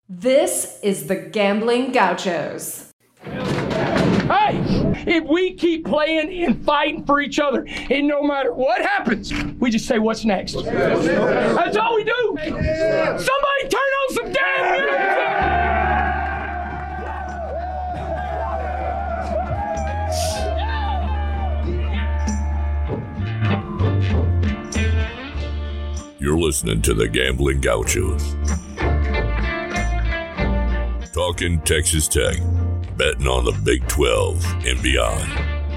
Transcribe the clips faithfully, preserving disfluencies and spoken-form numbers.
This is the Gambling Gauchos. Hey, if we keep playing and fighting for each other, and no matter what happens, we just say, what's next? That's all we do. Somebody turn on some damn music! You're listening to the Gambling Gauchos. Talking Texas Tech, betting on the Big twelve and beyond.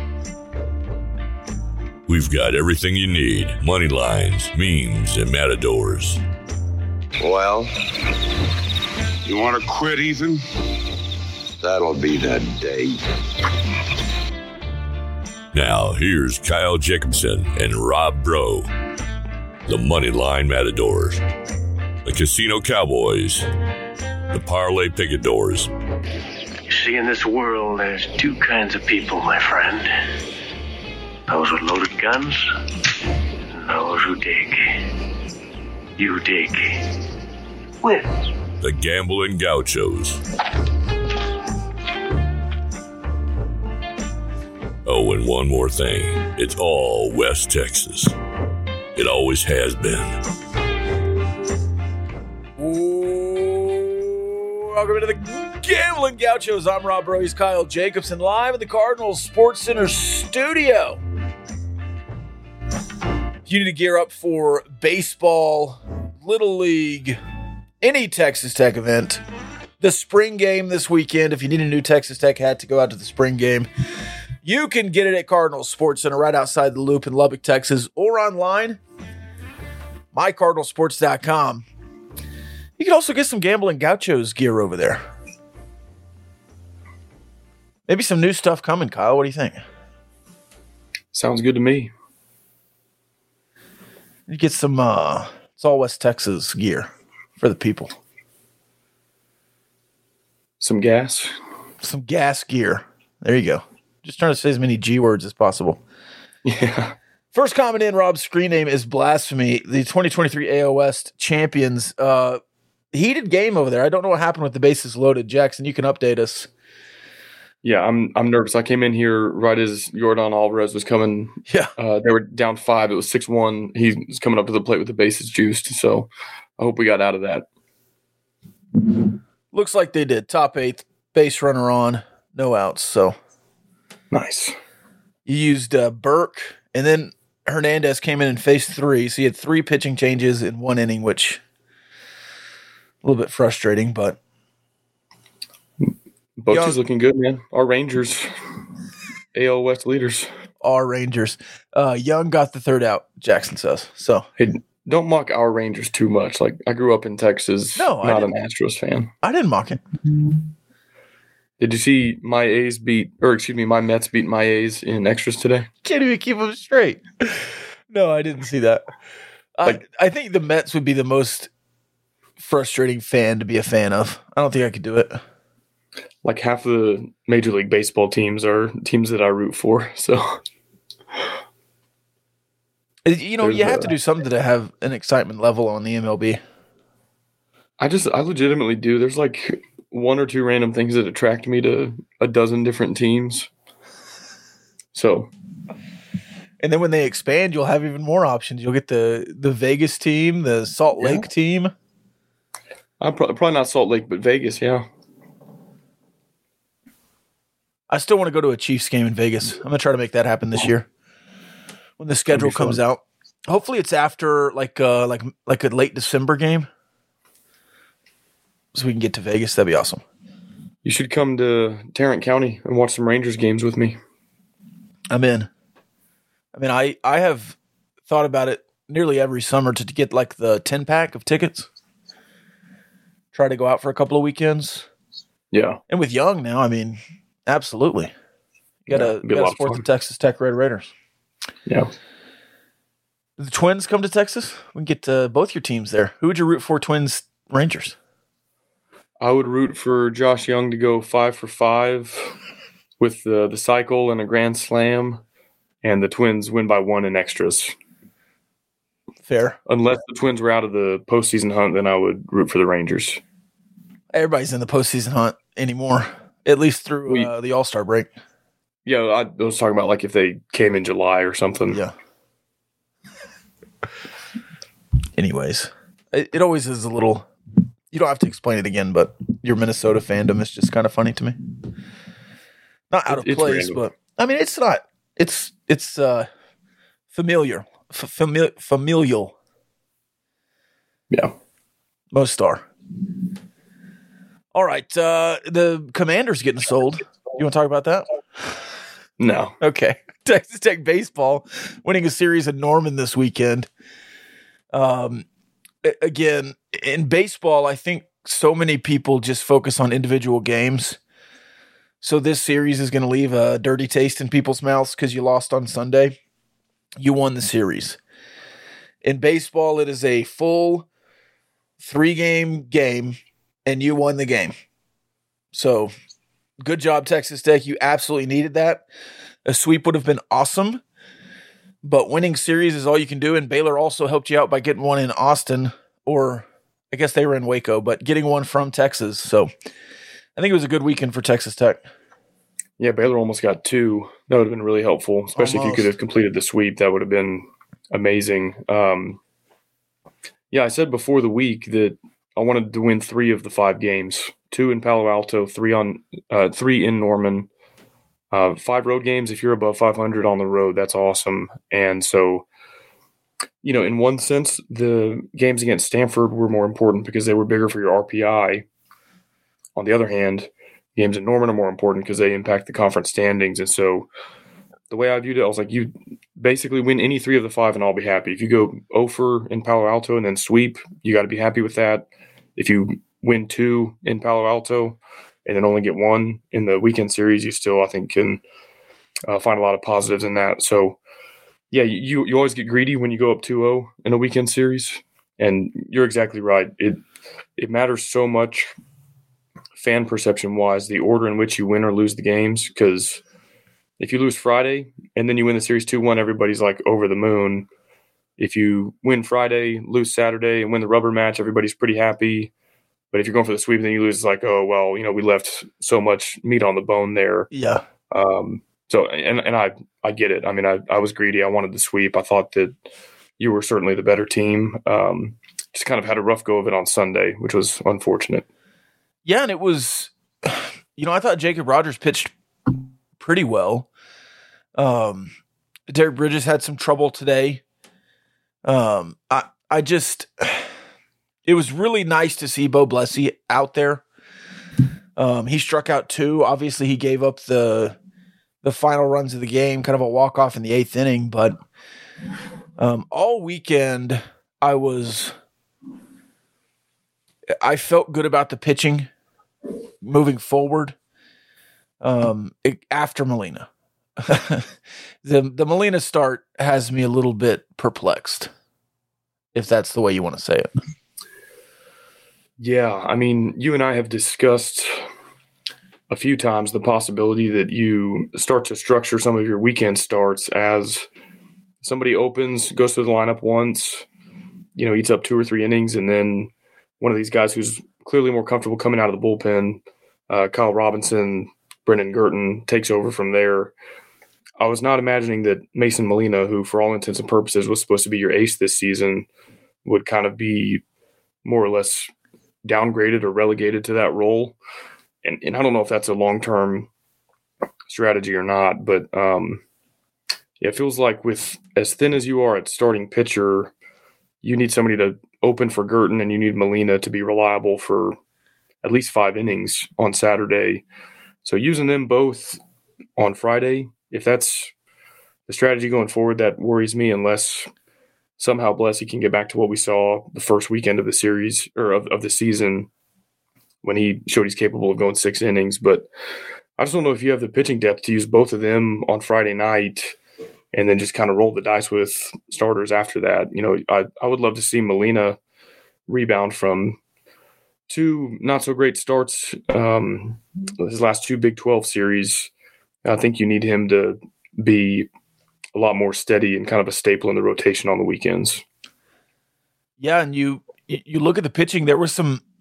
We've got everything you need, money lines, memes, and matadors. Well, you want to quit, Ethan? That'll be the day. Now, here's Kyle Jacobson and Rob Bro, the money line matadors, the casino cowboys, the parlay picadors. You see, in this world, there's two kinds of people, my friend. Those with loaded guns, and those who dig. You dig. With the Gambling Gauchos. Oh, and one more thing. It's all West Texas. It always has been. Welcome to the Gambling Gauchos. I'm Rob Bro. He's Kyle Jacobson, live at the Cardinals Sports Center studio. If you need to gear up for baseball, Little League, any Texas Tech event, the spring game this weekend, if you need a new Texas Tech hat to go out to the spring game, you can get it at Cardinals Sports Center right outside the Loop in Lubbock, Texas, or online, my cardinal sports dot com. You can also get some Gambling Gauchos gear over there. Maybe some new stuff coming, Kyle. What do you think? Sounds good to me. You get some, uh, it's all West Texas gear for the people. Some gas. Some gas gear. There you go. Just trying to say as many G words as possible. Yeah. First comment in, Rob's screen name is Blasphemy. The twenty twenty-three A O West champions. Uh, heated game over there. I don't know what happened with the bases loaded. Jackson, you can update us. Yeah, I'm I'm nervous. I came in here right as Yordan Alvarez was coming. Yeah. Uh, they were down five. It was six one. He was coming up to the plate with the bases juiced. So I hope we got out of that. Looks like they did. Top eighth, base runner on, no outs. So nice. You used uh, Burke, and then Hernandez came in and faced three. So you had three pitching changes in one inning, which a little bit frustrating, but Bochy's looking good, man. Our Rangers, A L West leaders. Our Rangers. Uh, Young got the third out, Jackson says. So hey, don't mock our Rangers too much. Like, I grew up in Texas, no, not an Astros fan. I didn't mock it. Did you see my A's beat, or excuse me, my Mets beat my A's in extras today? Can't even keep them straight. No, I didn't see that. Like, I, I think the Mets would be the most frustrating fan to be a fan of. I don't think I could do it. Like half the Major League Baseball teams are teams that I root for. So, you know, There's you have a, to do something to have an excitement level on the M L B. I just, I legitimately do. There's like one or two random things that attract me to a dozen different teams. So, and then when they expand, you'll have even more options. You'll get the the Vegas team, the Salt Lake yeah. team. I'm pro- probably not Salt Lake, but Vegas, yeah. I still want to go to a Chiefs game in Vegas. I'm going to try to make that happen this year when the schedule comes fun. out. Hopefully it's after like uh, like like a late December game so we can get to Vegas. That'd be awesome. You should come to Tarrant County and watch some Rangers games with me. I'm in. I mean, I, I have thought about it nearly every summer to, to get like the ten-pack of tickets. Try to go out for a couple of weekends. Yeah. And with Young now, I mean – absolutely. You got to yeah, support the Texas Tech Red Raiders. Yeah. The Twins come to Texas? We can get uh, both your teams there. Who would you root for, Twins, Rangers? I would root for Josh Young to go five for five with the, the cycle and a grand slam, and the Twins win by one in extras. Fair. Unless the Twins were out of the postseason hunt, then I would root for the Rangers. Everybody's in the postseason hunt anymore, at least through uh, the All-Star break. Yeah, I was talking about like if they came in July or something. Yeah. Anyways, it, it always is a little. You don't have to explain it again, but your Minnesota fandom is just kind of funny to me. Not out of It's place, random. but I mean, it's not. It's it's uh, familiar, F- fami- familial. Yeah, most are. All right, uh, the Commanders getting sold. You want to talk about that? No. Okay. Texas Tech baseball winning a series in Norman this weekend. Um, again, in baseball, I think so many people just focus on individual games. So this series is going to leave a dirty taste in people's mouths because you lost on Sunday. You won the series. In baseball, it is a full three-game game, and you won the game. So good job, Texas Tech. You absolutely needed that. A sweep would have been awesome, but winning series is all you can do, and Baylor also helped you out by getting one in Austin, or I guess they were in Waco, but getting one from Texas. So I think it was a good weekend for Texas Tech. Yeah, Baylor almost got two. That would have been really helpful, especially Almost. if you could have completed the sweep. That would have been amazing. Um, yeah, I said before the week that I wanted to win three of the five games, two in Palo Alto, three on uh, three in Norman. Uh, five road games, if you're above five hundred on the road, that's awesome. And so, you know, in one sense, the games against Stanford were more important because they were bigger for your R P I. On the other hand, games in Norman are more important because they impact the conference standings. And so the way I viewed it, I was like, you basically win any three of the five and I'll be happy. If you go oh for in Palo Alto and then sweep, you got to be happy with that. If you win two in Palo Alto and then only get one in the weekend series, you still, I think, can uh, find a lot of positives in that. So, yeah, you you always get greedy when you go up two oh in a weekend series. And you're exactly right. It it matters so much fan perception-wise, the order in which you win or lose the games, because if you lose Friday and then you win the series two one, everybody's like over the moon. If you win Friday, lose Saturday, and win the rubber match, everybody's pretty happy. But if you're going for the sweep and then you lose, it's like, oh, well, you know, we left so much meat on the bone there. Yeah. Um, so, and and I I get it. I mean, I, I was greedy. I wanted the sweep. I thought that you were certainly the better team. Um, just kind of had a rough go of it on Sunday, which was unfortunate. Yeah, and it was, you know, I thought Jacob Rogers pitched pretty well. Um, Derek Bridges had some trouble today. Um, I I just... It was really nice to see Bo Blessey out there. Um, he struck out two. Obviously, he gave up the the final runs of the game, kind of a walk-off in the eighth inning. But um, all weekend, I was – I felt good about the pitching moving forward um, it, after Molina. the The Molina start has me a little bit perplexed, if that's the way you want to say it. Yeah, I mean, you and I have discussed a few times the possibility that you start to structure some of your weekend starts as somebody opens, goes through the lineup once, you know, eats up two or three innings, and then one of these guys who's clearly more comfortable coming out of the bullpen, uh, Kyle Robinson, Brendan Girton, takes over from there. I was not imagining that Mason Molina, who for all intents and purposes was supposed to be your ace this season, would kind of be more or less downgraded or relegated to that role. And and I don't know if that's a long-term strategy or not, but um, yeah, it feels like with as thin as you are at starting pitcher, you need somebody to open for Girton and you need Molina to be reliable for at least five innings on Saturday. So using them both on Friday, if that's the strategy going forward, that worries me unless somehow Blessey can get back to what we saw the first weekend of the series or of, of the season when he showed he's capable of going six innings. But I just don't know if you have the pitching depth to use both of them on Friday night and then just kind of roll the dice with starters after that. You know, I, I would love to see Molina rebound from two not so great starts, um, his last two Big twelve series. I think you need him to be a lot more steady and kind of a staple in the rotation on the weekends. Yeah, and you you look at the pitching, there were some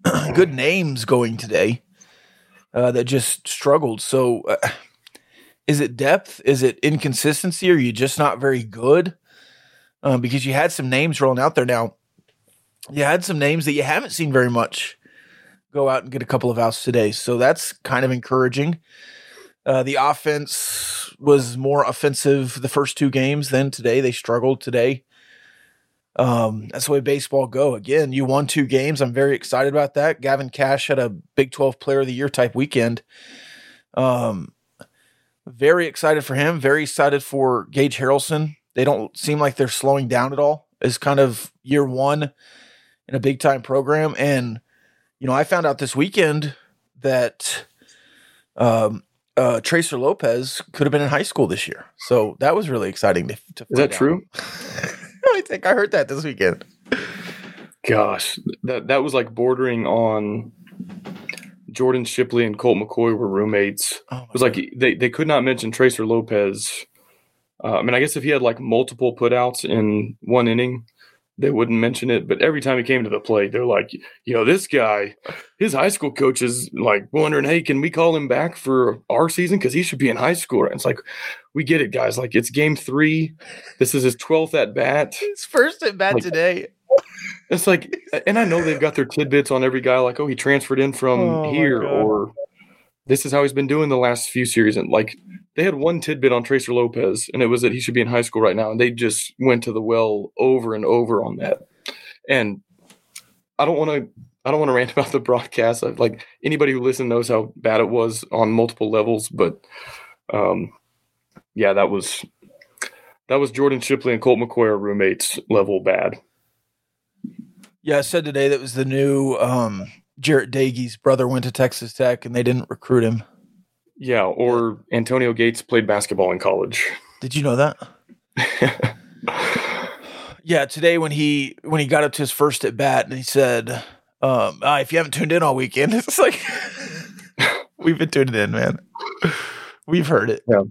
good names going today uh, that just struggled. So uh, is it depth? Is it inconsistency? Are you just not very good? Um, because you had some names rolling out there now. You had some names that you haven't seen very much go out and get a couple of outs today. So that's kind of encouraging. Uh, the offense was more offensive the first two games than today. They struggled today. Um, that's the way baseball go. Again, you won two games. I'm very excited about that. Gavin Cash had a Big twelve Player of the Year type weekend. Um, very excited for him. Very excited for Gage Harrelson. They don't seem like they're slowing down at all. It's kind of year one in a big time program. And, you know, I found out this weekend that um, uh, Tracer Lopez could have been in high school this year. So that was really exciting to, to Is that out. true? I think I heard that this weekend. Gosh, that that was like bordering on Jordan Shipley and Colt McCoy were roommates. Oh it was like they, they could not mention Tracer Lopez. Uh, I mean, I guess if he had like multiple putouts in one inning, they wouldn't mention it. But every time he came to the plate, they're like, you know, this guy, his high school coach is like wondering, hey, can we call him back for our season? Because he should be in high school. And it's like, we get it, guys. Like, it's game three. This is his twelfth at bat. His first at bat like, today. It's like, and I know they've got their tidbits on every guy, like, oh, he transferred in from Oh, here, or this is how he's been doing the last few series. And like, they had one tidbit on Tracer Lopez, and it was that he should be in high school right now. And they just went to the well over and over on that. And I don't want to, I don't want to rant about the broadcast. I've, like, anybody who listened knows how bad it was on multiple levels. But, um, yeah, that was that was Jordan Shipley and Colt McCoy are roommates level bad. Yeah, I said today that was the new um, Jarrett Daigie's brother went to Texas Tech and they didn't recruit him. Yeah, or Antonio Gates played basketball in college. Did you know that? Yeah, today when he when he got up to his first at bat and he said, um, ah, "If you haven't tuned in all weekend," it's like we've been tuning in, man. We've heard it. Yeah.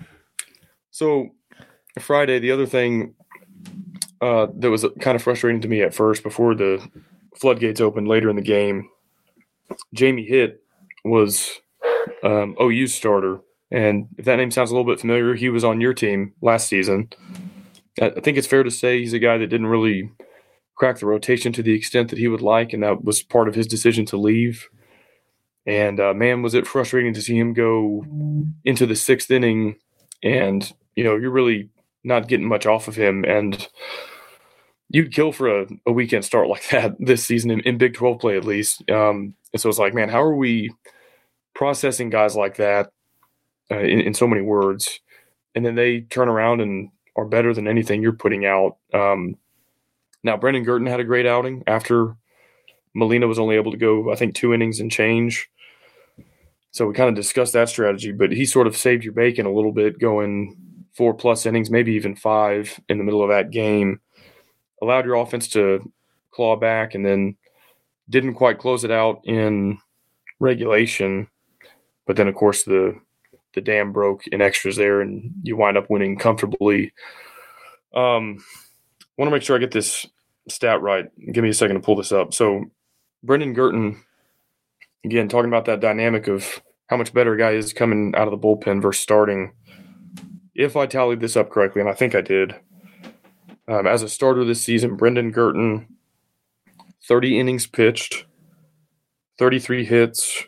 So Friday, the other thing uh, that was kind of frustrating to me at first before the floodgates opened later in the game, Jamie Hitt was um, O U's starter. And if that name sounds a little bit familiar, he was on your team last season. I think it's fair to say he's a guy that didn't really crack the rotation to the extent that he would like, and that was part of his decision to leave. And, uh, man, was it frustrating to see him go into the sixth inning and, you know, you're really not getting much off of him. And you'd kill for a, a weekend start like that this season in, in Big twelve play, at least. Um, and so it's like, man, how are we processing guys like that uh, in, in so many words? And then they turn around and are better than anything you're putting out. Um, now, Brendan Girton had a great outing after Molina was only able to go, I think, two innings and change. So we kind of discussed that strategy, but he sort of saved your bacon a little bit going four plus innings, maybe even five in the middle of that game, allowed your offense to claw back and then didn't quite close it out in regulation. But then, of course, the the dam broke in extras there and you wind up winning comfortably. Um, want to make sure I get this stat right. Give me a second to pull this up. So Brendan Girton, again, talking about that dynamic of how much better a guy is coming out of the bullpen versus starting. If I tallied this up correctly, and I think I did, um, as a starter this season, Brendan Girton, thirty innings pitched, thirty-three hits,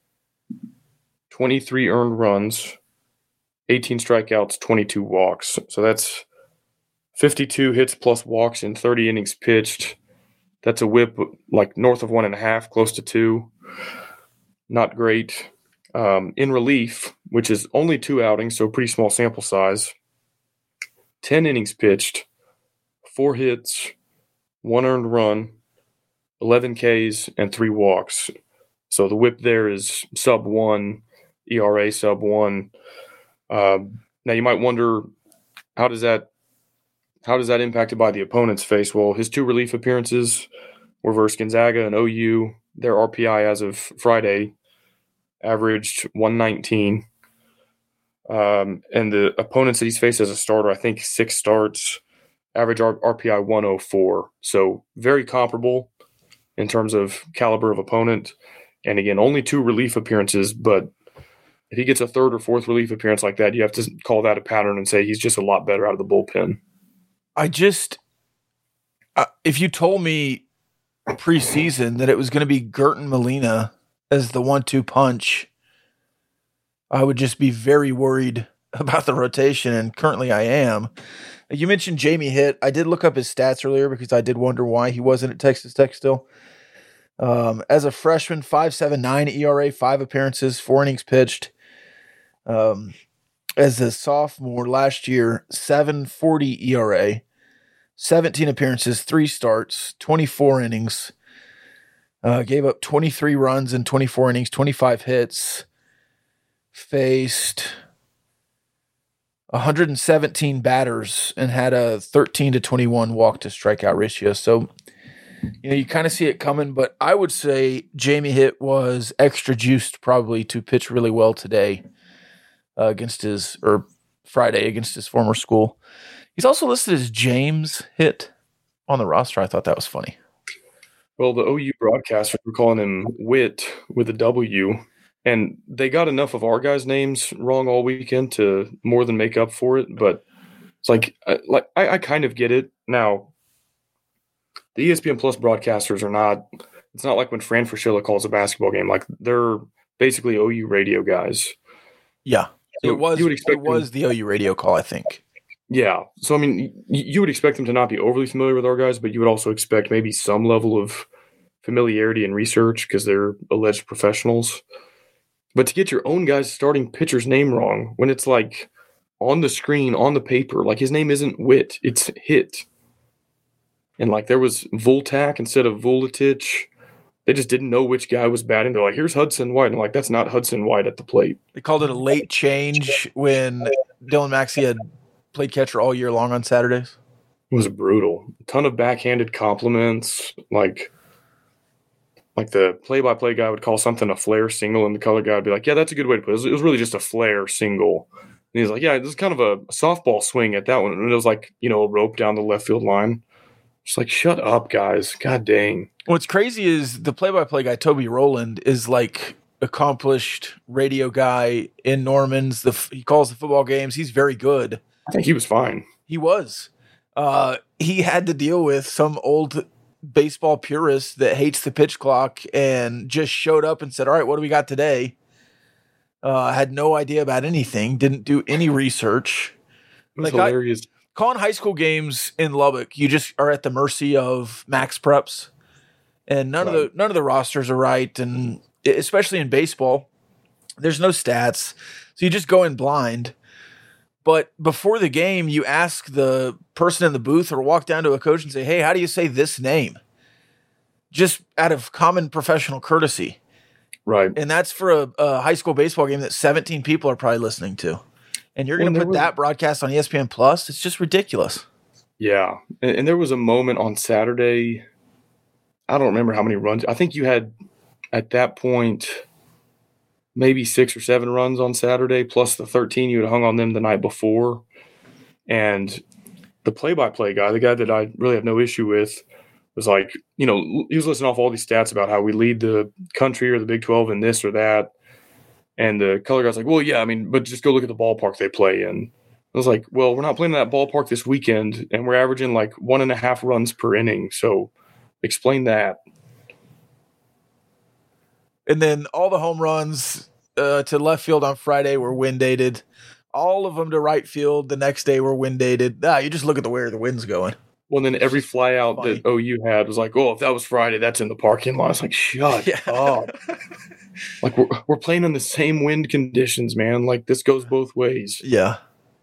twenty-three earned runs, eighteen strikeouts, twenty-two walks. So that's fifty-two hits plus walks in thirty innings pitched. That's a whip like north of one and a half, close to two. Not great. Um, in relief, which is only two outings, so pretty small sample size, ten innings pitched, four hits, one earned run, eleven Ks, and three walks. So the whip there is sub one, E R A sub one. Um, now you might wonder, how does that how does that impacted by the opponent's face? Well, his two relief appearances were versus Gonzaga and O U. Their R P I as of Friday averaged one nineteen. Um, and the opponents that he's faced as a starter, I think six starts, average R- RPI one oh four. So very comparable in terms of caliber of opponent. And again, only two relief appearances, but if he gets a third or fourth relief appearance like that, you have to call that a pattern and say he's just a lot better out of the bullpen. I just, uh, if you told me preseason that it was going to be Gurton Molina as the one two punch, I would just be very worried about the rotation, and currently I am. You mentioned Jamie Hitt. I did look up his stats earlier because I did wonder why he wasn't at Texas Tech still. Um, as a freshman, five point seven nine E R A, five appearances, four innings pitched. Um, as a sophomore last year, seven forty E R A, seventeen appearances, three starts, twenty-four innings. Uh, gave up twenty-three runs in twenty-four innings, twenty-five hits. Faced one hundred seventeen batters and had a thirteen to twenty-one walk to strikeout ratio. So, you know, you kind of see it coming, but I would say Jamie Hitt was extra juiced probably to pitch really well today uh, against his, or Friday against his former school. He's also listed as James Hitt on the roster. I thought that was funny. Well, the O U broadcasters were calling him Witt with a W, and they got enough of our guys' names wrong all weekend to more than make up for it. But it's like, like I, I kind of get it now. The E S P N Plus broadcasters are not. It's not like when Fran Fraschilla calls a basketball game. Like, they're basically O U radio guys. Yeah, So it was. you would expect It was the O U radio call, I think. Yeah. So, I mean, y- you would expect them to not be overly familiar with our guys, but you would also expect maybe some level of familiarity and research because they're alleged professionals. But to get your own guy's starting pitcher's name wrong when it's like on the screen, on the paper, like his name isn't Witt, it's Hitt. And like there was Voltak instead of Vuletich. They just didn't know which guy was batting. They're like, here's Hudson White. And I'm like, that's not Hudson White at the plate. They called it a late change when Dylan Maxey had played catcher all year long on Saturdays. It was brutal. A ton of backhanded compliments. Like, like the play-by-play guy would call something a flare single, and the color guy would be like, yeah, that's a good way to put it. It was, it was really just a flare single. And he's like, yeah, this is kind of a softball swing at that one. And it was like, you know, a rope down the left field line. Just like, shut up, guys. God dang. What's crazy is the play-by-play guy, Toby Rowland, is like accomplished radio guy in Norman's. The he calls the football games. He's very good. I think he was fine. He was. Uh, he had to deal with some old baseball purist that hates the pitch clock and just showed up and said, all right, what do we got today? Uh, had no idea about anything. Didn't do any research. It was Like, I- hilarious. Calling high school games in Lubbock, you just are at the mercy of Max Preps, and none Right. of the none of the rosters are right, and especially in baseball, there's no stats, so you just go in blind. But before the game, you ask the person in the booth or walk down to a coach and say, "Hey, how do you say this name?" Just out of common professional courtesy, Right. and that's for a, a high school baseball game that seventeen people are probably listening to. And you're going to Well, put there were- that broadcast on E S P N Plus? It's just ridiculous. Yeah. And, and there was a moment on Saturday. I don't remember how many runs. I think you had at that point maybe six or seven runs on Saturday, plus the thirteen you had hung on them the night before. And the play-by-play guy, the guy that I really have no issue with, was like, you know, he was listing off all these stats about how we lead the country or the Big twelve in this or that. And the color guy's like, well, yeah, I mean, but just go look at the ballpark they play in. I was like, well, we're not playing in that ballpark this weekend, and we're averaging like one and a half runs per inning. So explain that. And then all the home runs uh, to left field on Friday were wind dated. All of them to right field the next day were wind dated. Ah, you just look at the where the wind's going. Well, then every fly out Funny. that O U had was like, oh, if that was Friday, that's in the parking lot. I was like, shut Yeah. up. Like, we're, we're playing in the same wind conditions, man. Like, this goes both ways. Yeah.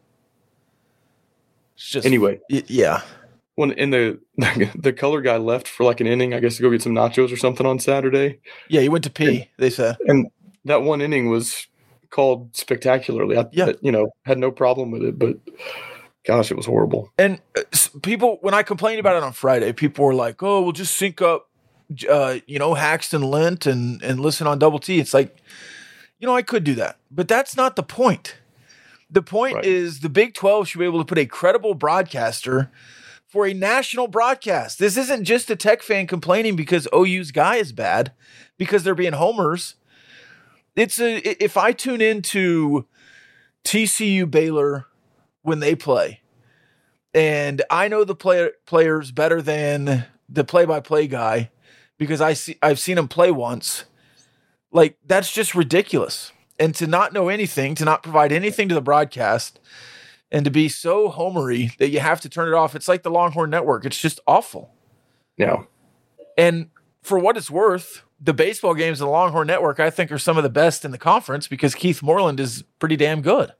It's just Anyway. y- yeah. When and the the color guy left for like an inning, I guess to go get some nachos or something on Saturday. Yeah, you went to pee, they said. And that one inning was called spectacularly. I, Yeah. you know, had no problem with it, but gosh, it was horrible. And uh, s- people, when I complained about it on Friday, people were like, oh, we'll just sync up, uh, you know, Haxton Lent and, and listen on Double T. It's like, you know, I could do that, but that's not the point. The point Right. is the Big twelve should be able to put a credible broadcaster for a national broadcast. This isn't just a Tech fan complaining because O U's guy is bad, because they're being homers. It's a, if I tune into T C U Baylor when they play, and I know the player, players better than the play-by-play guy because I see, I've seen him play once, like, that's just ridiculous. And to not know anything, to not provide anything to the broadcast, and to be so homery that you have to turn it off. It's like the Longhorn Network. It's just awful. Yeah. And for what it's worth, the baseball games of the Longhorn Network, I think, are some of the best in the conference because Keith Moreland is pretty damn good.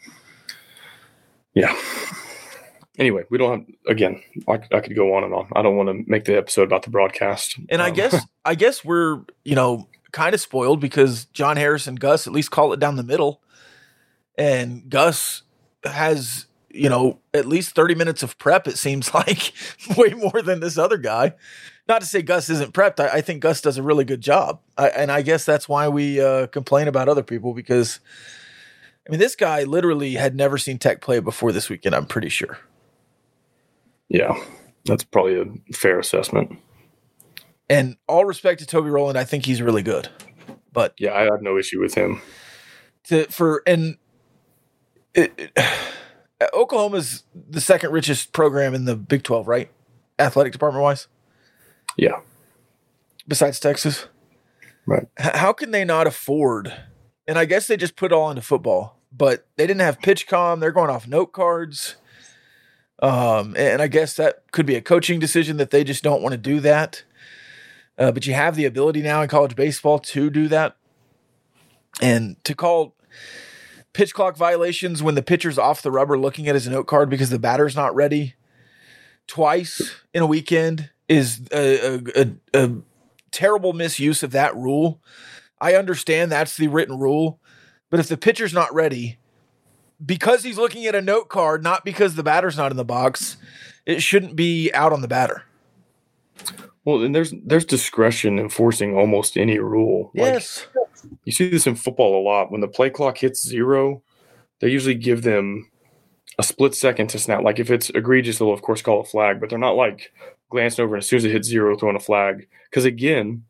Yeah. Anyway, we don't have, again, I, I could go on and on. I don't want to make the episode about the broadcast. And um, I guess I guess we're, you know, kind of spoiled because John Harris and Gus at least call it down the middle. And Gus has, you know, at least thirty minutes of prep, it seems like, way more than this other guy. Not to say Gus isn't prepped. I, I think Gus does a really good job. I, and I guess that's why we uh, complain about other people because, I mean, this guy literally had never seen Tech play before this weekend, I'm pretty sure. Yeah, that's probably a fair assessment. And all respect to Toby Rowland, I think he's really good. But yeah, I have no issue with him. To for and it, it, Oklahoma's the second richest program in the Big twelve, right? Athletic department wise. Yeah. Besides Texas, right? H- how can they not afford? And I guess they just put it all into football, but they didn't have PitchCom. They're going off note cards. Um, and I guess that could be a coaching decision that they just don't want to do that. Uh, but you have the ability now in college baseball to do that. And to call pitch clock violations when the pitcher's off the rubber looking at his note card because the batter's not ready twice in a weekend is a, a, a, a terrible misuse of that rule. I understand that's the written rule, but if the pitcher's not ready, because he's looking at a note card, not because the batter's not in the box, it shouldn't be out on the batter. Well, and there's there's discretion enforcing almost any rule. Yes. Like, you see this in football a lot. When the play clock hits zero, they usually give them a split second to snap. Like if it's egregious, they'll of course call a flag, but they're not like glancing over and as soon as it hits zero, throwing a flag. Because again,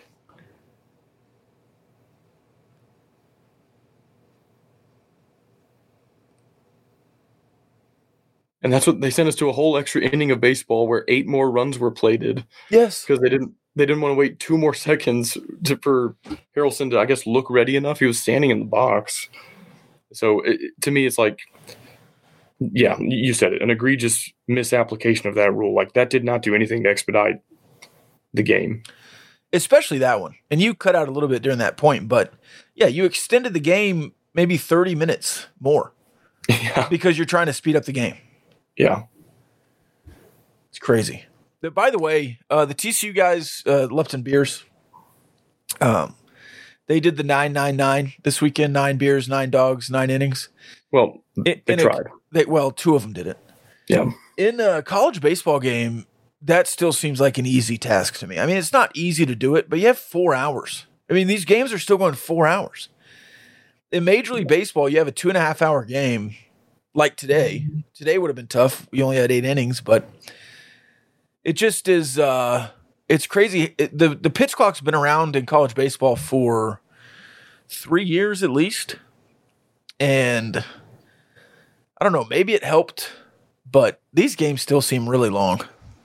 and that's what they sent us to, a whole extra inning of baseball where eight more runs were plated. Yes. Because they didn't they didn't want to wait two more seconds to, for Harrelson to, I guess, look ready enough. He was standing in the box. So it, to me, it's like, yeah, you said it, an egregious misapplication of that rule. Like that did not do anything to expedite the game. Especially that one. And you cut out a little bit during that point. But yeah, you extended the game maybe thirty minutes more. Yeah. Because you're trying to speed up the game. Yeah. It's crazy. But by the way, uh, the T C U guys, uh, Lupton Beers, um, they did the nine nine nine this weekend, nine beers, nine dogs, nine innings. Well, they in, in tried. A, they, well, two of them did it. Yeah. In a college baseball game, that still seems like an easy task to me. I mean, it's not easy to do it, but you have four hours. I mean, these games are still going four hours. In Major League Baseball, you have a two and a half hour game. Like today, today would have been tough. We only had eight innings, but it just is, uh, it's crazy. It, the, the pitch clock's been around in college baseball for three years at least. And I don't know, maybe it helped, but these games still seem really long.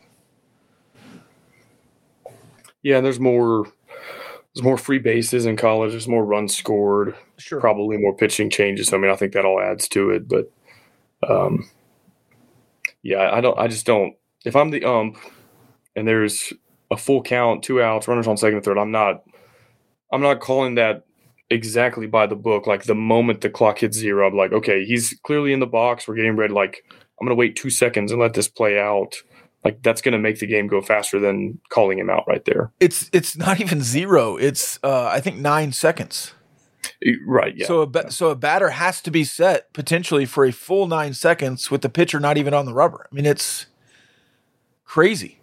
Yeah, there's more, there's more free bases in college. There's more runs scored. Sure. Probably more pitching changes. I mean, I think that all adds to it, but Um, yeah, I don't, I just don't, if I'm the ump and there's a full count, two outs, runners on second and third, I'm not, I'm not calling that exactly by the book. Like the moment the clock hits zero, I'm like, okay, he's clearly in the box. We're getting ready. Like, I'm going to wait two seconds and let this play out. Like that's going to make the game go faster than calling him out right there. It's, it's not even zero. It's, uh, I think nine seconds. Right. Yeah. So a ba- so a batter has to be set potentially for a full nine seconds with the pitcher not even on the rubber. I mean, it's crazy.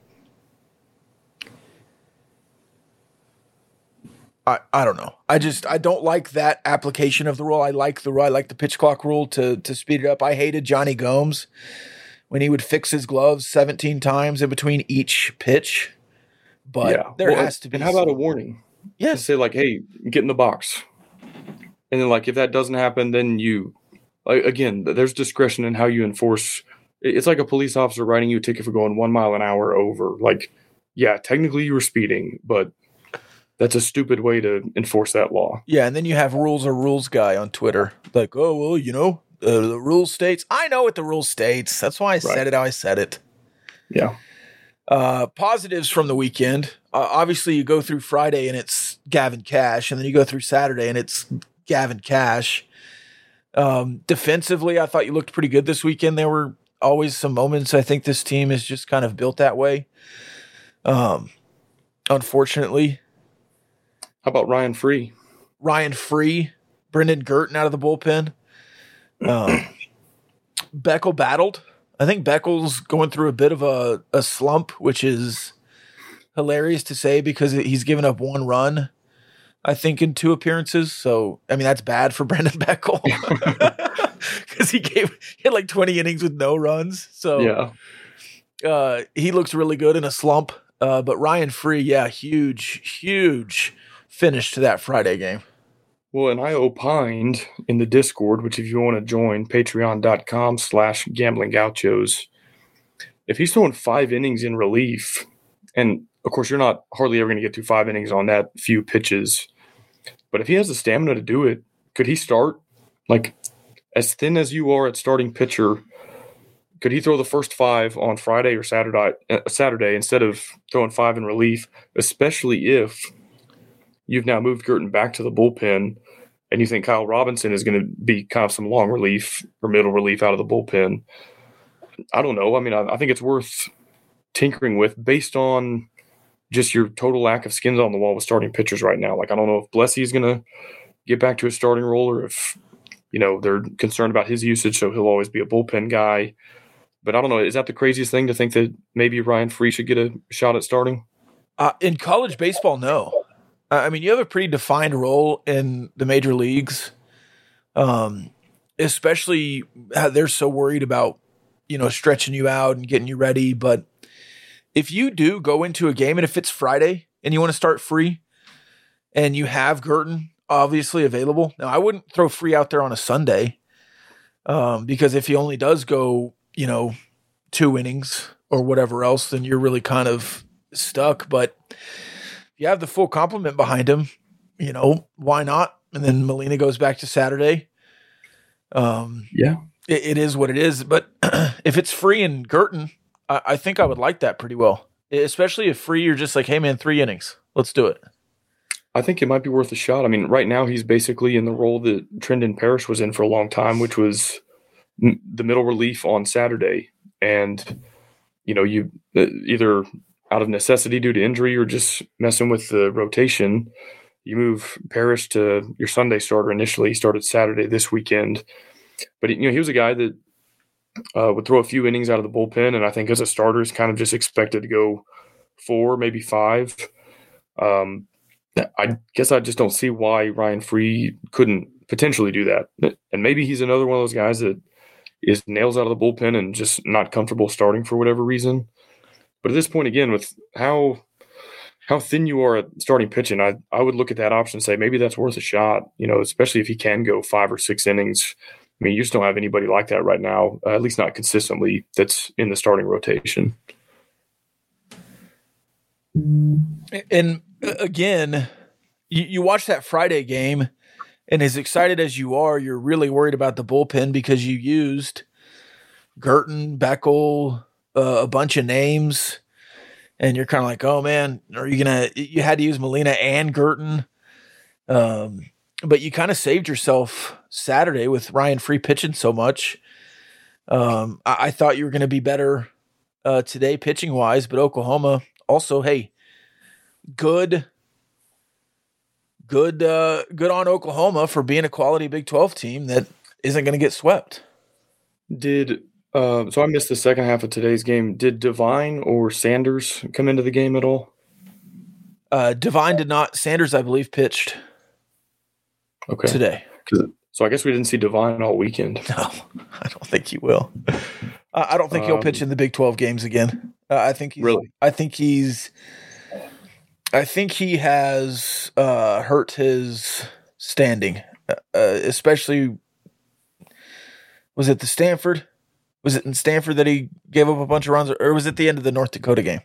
I I don't know. I just I don't like that application of the rule. I like the rule. I like the pitch clock rule to to speed it up. I hated Johnny Gomes when he would fix his gloves seventeen times in between each pitch. But yeah. there well, has to be. And how about a warning? Yes. To say like, hey, get in the box. And then like if that doesn't happen, then you like, again, there's discretion in how you enforce. It's like a police officer writing you a ticket for going one mile an hour over. Like, yeah, technically you were speeding, but that's a stupid way to enforce that law. Yeah, and then you have rules or rules guy on Twitter. Like, oh, well, you know, uh, the rule states. I know what the rule states. That's why I right. said it how I said it. Yeah. Uh, positives from the weekend. Uh, obviously, you go through Friday and it's Gavin Cash, and then you go through Saturday and it's Gavin Cash. Um, defensively, I thought you looked pretty good this weekend. There were always some moments. I think this team is just kind of built that way. Um, unfortunately. How about Ryan Free? Ryan Free, Brendan Girton out of the bullpen. Um, Beckel battled. I think Beckel's going through a bit of a, a slump, which is hilarious to say because he's given up one run, I think, in two appearances. So, I mean, that's bad for Brendan Beckel because he gave he had like twenty innings with no runs. So, yeah, uh, he looks really good in a slump. Uh, but Ryan Free, yeah, huge, huge finish to that Friday game. Well, and I opined in the Discord, which if you want to join, patreon.com slash gambling gauchos. If he's throwing five innings in relief, and of course you're not hardly ever going to get through five innings on that few pitches, but if he has the stamina to do it, could he start? Like, as thin as you are at starting pitcher, could he throw the first five on Friday or Saturday, uh, Saturday instead of throwing five in relief, especially if you've now moved Girton back to the bullpen and you think Kyle Robinson is going to be kind of some long relief or middle relief out of the bullpen? I don't know. I mean, I, I think it's worth tinkering with based on just your total lack of skins on the wall with starting pitchers right now. Like, I don't know if Blessy is going to get back to his starting role or if, you know, they're concerned about his usage, so he'll always be a bullpen guy. But I don't know. Is that the craziest thing to think that maybe Ryan Free should get a shot at starting? Uh, in college baseball, no. I mean, you have a pretty defined role in the major leagues, um, especially how they're so worried about, you know, stretching you out and getting you ready. But if you do go into a game and if it's Friday and you want to start Free and you have Girton obviously available. Now, I wouldn't throw Free out there on a Sunday um, because if he only does go, you know, two innings or whatever else, then you're really kind of stuck. But you have the full complement behind him, you know, why not? And then Molina goes back to Saturday. Um, yeah, it, it is what it is. But if it's Free and Girton, I, I think I would like that pretty well, especially if Free, you're just like, hey, man, three innings. Let's do it. I think it might be worth a shot. I mean, right now he's basically in the role that Trendon Parrish was in for a long time, which was m- the middle relief on Saturday. And, you know, you uh, either – out of necessity due to injury or just messing with the rotation, you move Parrish to your Sunday starter initially. He started Saturday this weekend. But, you know, he was a guy that uh, would throw a few innings out of the bullpen, and I think as a starter is kind of just expected to go four, maybe five. Um, I guess I just don't see why Ryan Free couldn't potentially do that. And maybe he's another one of those guys that is nails out of the bullpen and just not comfortable starting for whatever reason. But at this point, again, with how how thin you are at starting pitching, I, I would look at that option and say maybe that's worth a shot, you know, especially if he can go five or six innings. I mean, you just don't have anybody like that right now, uh, at least not consistently, that's in the starting rotation. And again, you, you watch that Friday game, and as excited as you are, you're really worried about the bullpen because you used Girton, Beckel, Uh, a bunch of names, and you're kind of like, oh man, are you gonna? You had to use Molina and Girton, um, but you kind of saved yourself Saturday with Ryan Free pitching so much. Um, I, I thought you were going to be better uh, today pitching wise, but Oklahoma also, hey, good, good, uh, good on Oklahoma for being a quality Big twelve team that isn't going to get swept. Did Uh, so I missed the second half of today's game. Did Devine or Sanders come into the game at all? Uh, Devine did not. Sanders, I believe, pitched okay. today. So I guess we didn't see Devine all weekend. No, I don't think he will. Uh, I don't think he'll Um, pitch in the Big twelve games again. Uh, I think he's, Really? I think he's. I think he has uh, hurt his standing, uh, especially. Was it the Stanford? Was it in Stanford that he gave up a bunch of runs, or was it the end of the North Dakota game?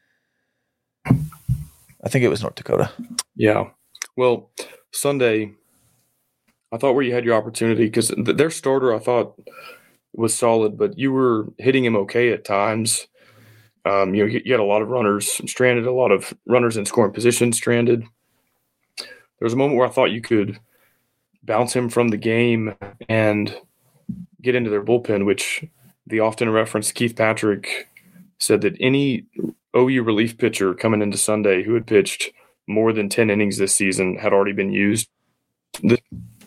I think it was North Dakota. Yeah. Well, Sunday, I thought where you had your opportunity because th- their starter I thought was solid, but you were hitting him okay at times. Um, you know, you, you had a lot of runners stranded, a lot of runners in scoring position stranded. There was a moment where I thought you could bounce him from the game and get into their bullpen, which the often referenced Keith Patrick said that any O U relief pitcher coming into Sunday who had pitched more than ten innings this season had already been used. And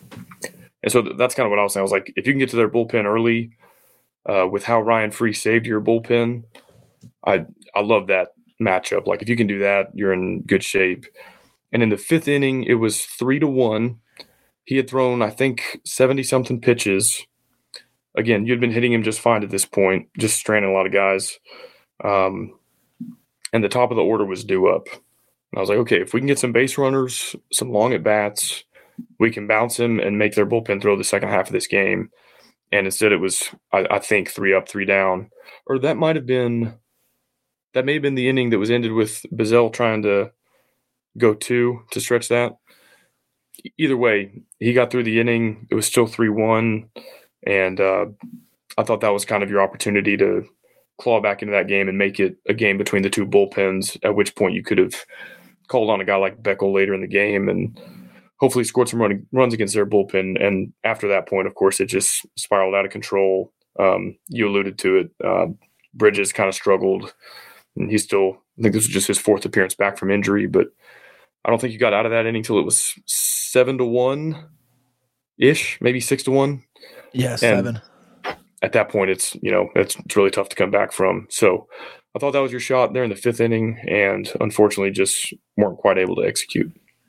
so that's kind of what I was saying. I was like, if you can get to their bullpen early uh, with how Ryan Free saved your bullpen, I I love that matchup. Like if you can do that, you're in good shape. And in the fifth inning, it was three to one. He had thrown, I think, seventy something pitches. Again, you'd been hitting him just fine at this point, just stranding a lot of guys. Um, and the top of the order was due up. And I was like, okay, if we can get some base runners, some long at bats, we can bounce him and make their bullpen throw the second half of this game. And instead, it was, I, I think, three up, three down, or that might have been. That may have been the inning that was ended with Bazell trying to go two to stretch that. Either way, he got through the inning. It was still three one, and uh, I thought that was kind of your opportunity to claw back into that game and make it a game between the two bullpens, at which point you could have called on a guy like Beckel later in the game and hopefully scored some running, runs against their bullpen. And after that point, of course, it just spiraled out of control. Um, you alluded to it. Uh, Bridges kind of struggled. And he's still, I think this was just his fourth appearance back from injury, but I don't think he got out of that inning until it was seven to one ish, maybe six to one. Yeah, and seven. At that point, it's, you know, it's, it's really tough to come back from. So I thought that was your shot there in the fifth inning, and unfortunately just weren't quite able to execute.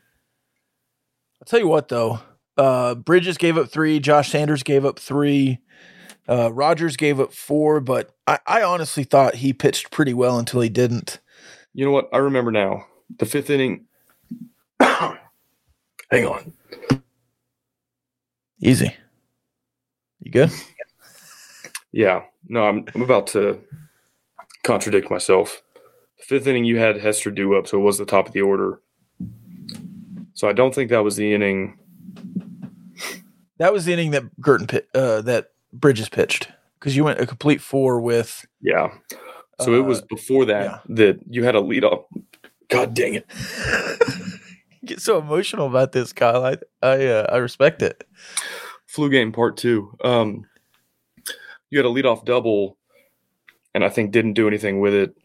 I'll tell you what, though, uh, Bridges gave up three, Josh Sanders gave up three. Uh, Rogers gave up four, but I, I honestly thought he pitched pretty well until he didn't. You know what? I remember now. The fifth inning. Hang on. Easy. You good? Yeah. No, I'm, I'm about to contradict myself. The fifth inning, you had Hester due up, so it was the top of the order. So I don't think that was the inning. That was the inning that Girton pit, uh, that Bridges pitched, because you went a complete four with. Yeah. So uh, it was before that yeah. that you had a lead off. God dang it. You get so emotional about this, Kyle. I I, uh, I respect it. Flu game part two. Um, you had a leadoff double, and I think didn't do anything with it.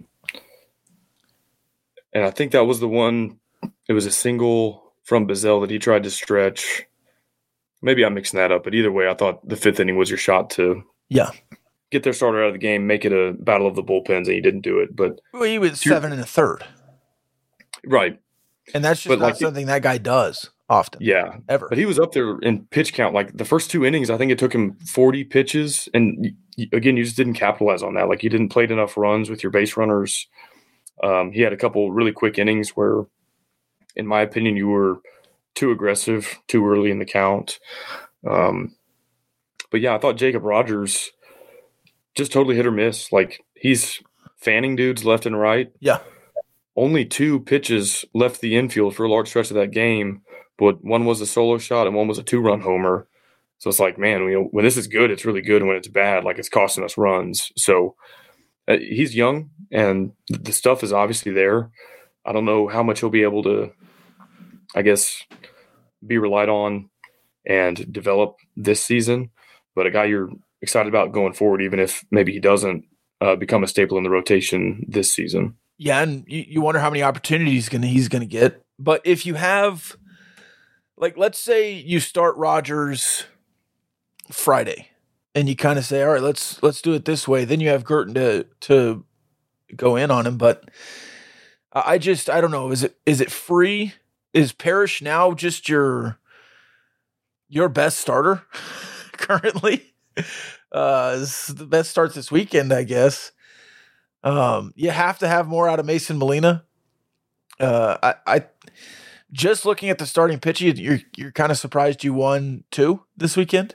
And I think that was the one. It was a single from Bazell that he tried to stretch. Maybe I'm mixing that up, but either way, I thought the fifth inning was your shot to Yeah. get their starter out of the game, make it a battle of the bullpens, and you didn't do it. But Well, he was seven and a third. right. And that's just But not like- something that guy does often. Yeah. Ever. But he was up there in pitch count. Like the first two innings, I think it took him forty pitches. And y- y- again, you just didn't capitalize on that. Like you didn't play enough runs with your base runners. Um, he had a couple really quick innings where, in my opinion, you were too aggressive, too early in the count. Um, but yeah, I thought Jacob Rogers just totally hit or miss. Like he's fanning dudes left and right. Yeah. Only two pitches left the infield for a large stretch of that game, but one was a solo shot and one was a two-run homer. So it's like, man, you know, when this is good, it's really good. And when it's bad, like it's costing us runs. So uh, he's young, and the stuff is obviously there. I don't know how much he'll be able to, I guess, be relied on and develop this season. But a guy you're excited about going forward, even if maybe he doesn't uh, become a staple in the rotation this season. Yeah, and you, you wonder how many opportunities gonna he's going to get. But if you have, like, let's say you start Rogers Friday, and you kind of say, all right, let's let's do it this way. Then you have Girton to to go in on him. But I just I don't know. Is it is it free? Is Parrish now just your your best starter currently? uh, this is the best starts this weekend, I guess. Um, you have to have more out of Mason Molina. Uh, I, I just looking at the starting pitch, you, you're you're kind of surprised you won two this weekend.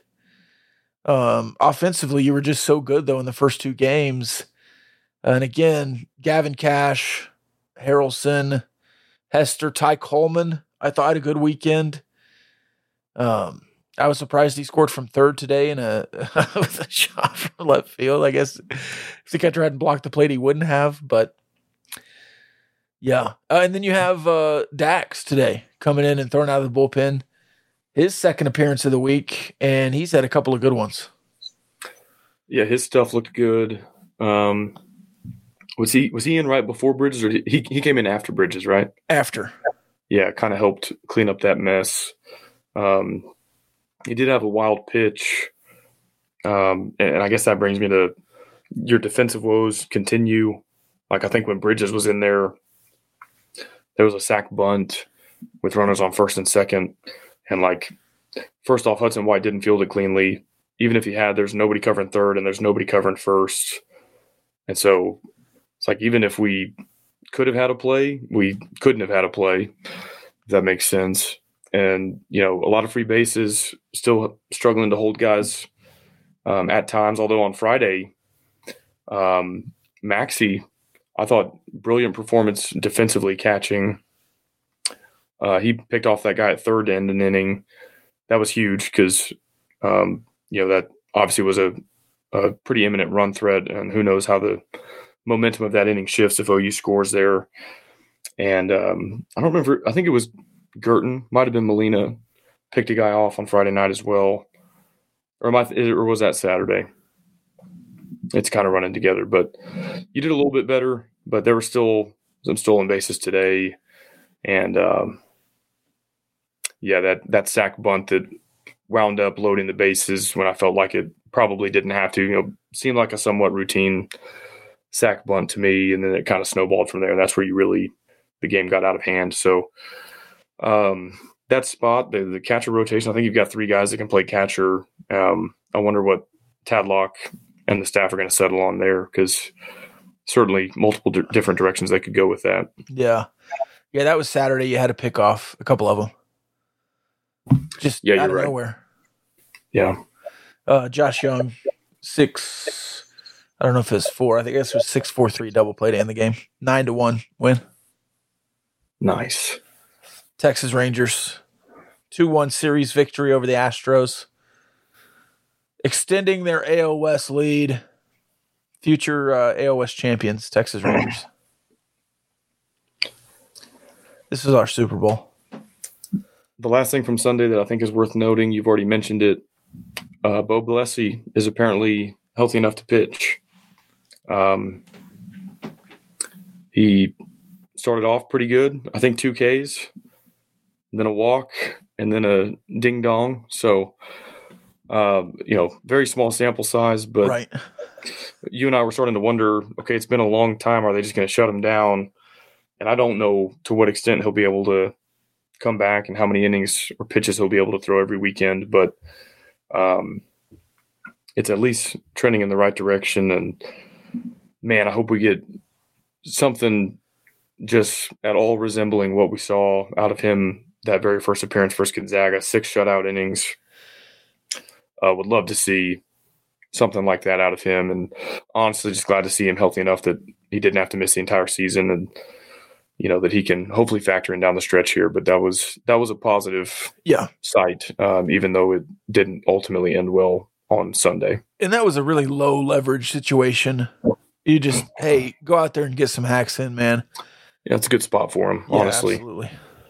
Um, offensively, you were just so good though in the first two games. And again, Gavin Cash, Harrelson, Hester, Ty Coleman, I thought had a good weekend. Um, I was surprised he scored from third today in a with a shot from left field. I guess if the catcher hadn't blocked the plate, he wouldn't have. But yeah, uh, and then you have uh, Dax today coming in and throwing out of the bullpen. His second appearance of the week, and he's had a couple of good ones. Yeah, his stuff looked good. Um, was he was he in right before Bridges, or did he he came in after Bridges, right? After. Yeah, kind of helped clean up that mess. Um, he did have a wild pitch, um, and I guess that brings me to your defensive woes continue. Like I think when Bridges was in there, there was a sack bunt with runners on first and second, and like first off, Hudson White didn't field it cleanly. Even if he had, there's nobody covering third and there's nobody covering first, and so it's like even if we could have had a play, we couldn't have had a play. If that makes sense. And, you know, a lot of free bases, still struggling to hold guys um, at times. Although on Friday, um, Maxey, I thought brilliant performance defensively catching. Uh, he picked off that guy at third end an inning. That was huge because, um, you know, that obviously was a, a pretty imminent run threat. And who knows how the momentum of that inning shifts if O U scores there. And um, I don't remember. I think it was Girton, might have been Molina, picked a guy off on Friday night as well. Or, am I, or was that Saturday? It's kind of running together. But you did a little bit better, but there were still some stolen bases today. And, um, yeah, that, that sack bunt that wound up loading the bases when I felt like it probably didn't have to. You know, seemed like a somewhat routine sack bunt to me, and then it kind of snowballed from there. And that's where you really – the game got out of hand. So – Um, that spot, the, the catcher rotation, I think you've got three guys that can play catcher. Um, I wonder what Tadlock and the staff are going to settle on there, because certainly multiple di- different directions they could go with that. Yeah. Yeah, that was Saturday. You had to pick off a couple of them. Just yeah, out you're of right. nowhere. Yeah. Uh, Josh Young, six, I don't know if it's four. I think this was six, four, three double play to end the game. Nine to one win. Nice. Texas Rangers, two one series victory over the Astros, extending their A L West lead. Future uh, A L West champions, Texas Rangers. This is our Super Bowl. The last thing from Sunday that I think is worth noting, you've already mentioned it, uh, Bo Blessy is apparently healthy enough to pitch. Um, he started off pretty good, I think two Ks. Then a walk, and then a ding-dong. So, uh, you know, very small sample size. But right. You and I were starting to wonder, okay, it's been a long time. Are they just going to shut him down? And I don't know to what extent he'll be able to come back and how many innings or pitches he'll be able to throw every weekend. But um, it's at least trending in the right direction. And, man, I hope we get something just at all resembling what we saw out of him that very first appearance versus Gonzaga, six shutout innings. Uh, would love to see something like that out of him. And honestly, just glad to see him healthy enough that he didn't have to miss the entire season, and, you know, that he can hopefully factor in down the stretch here. But that was, that was a positive yeah. sight, um, even though it didn't ultimately end well on Sunday. And that was a really low leverage situation. You just, hey, go out there and get some hacks in, man. Yeah, it's a good spot for him, yeah, honestly. Absolutely.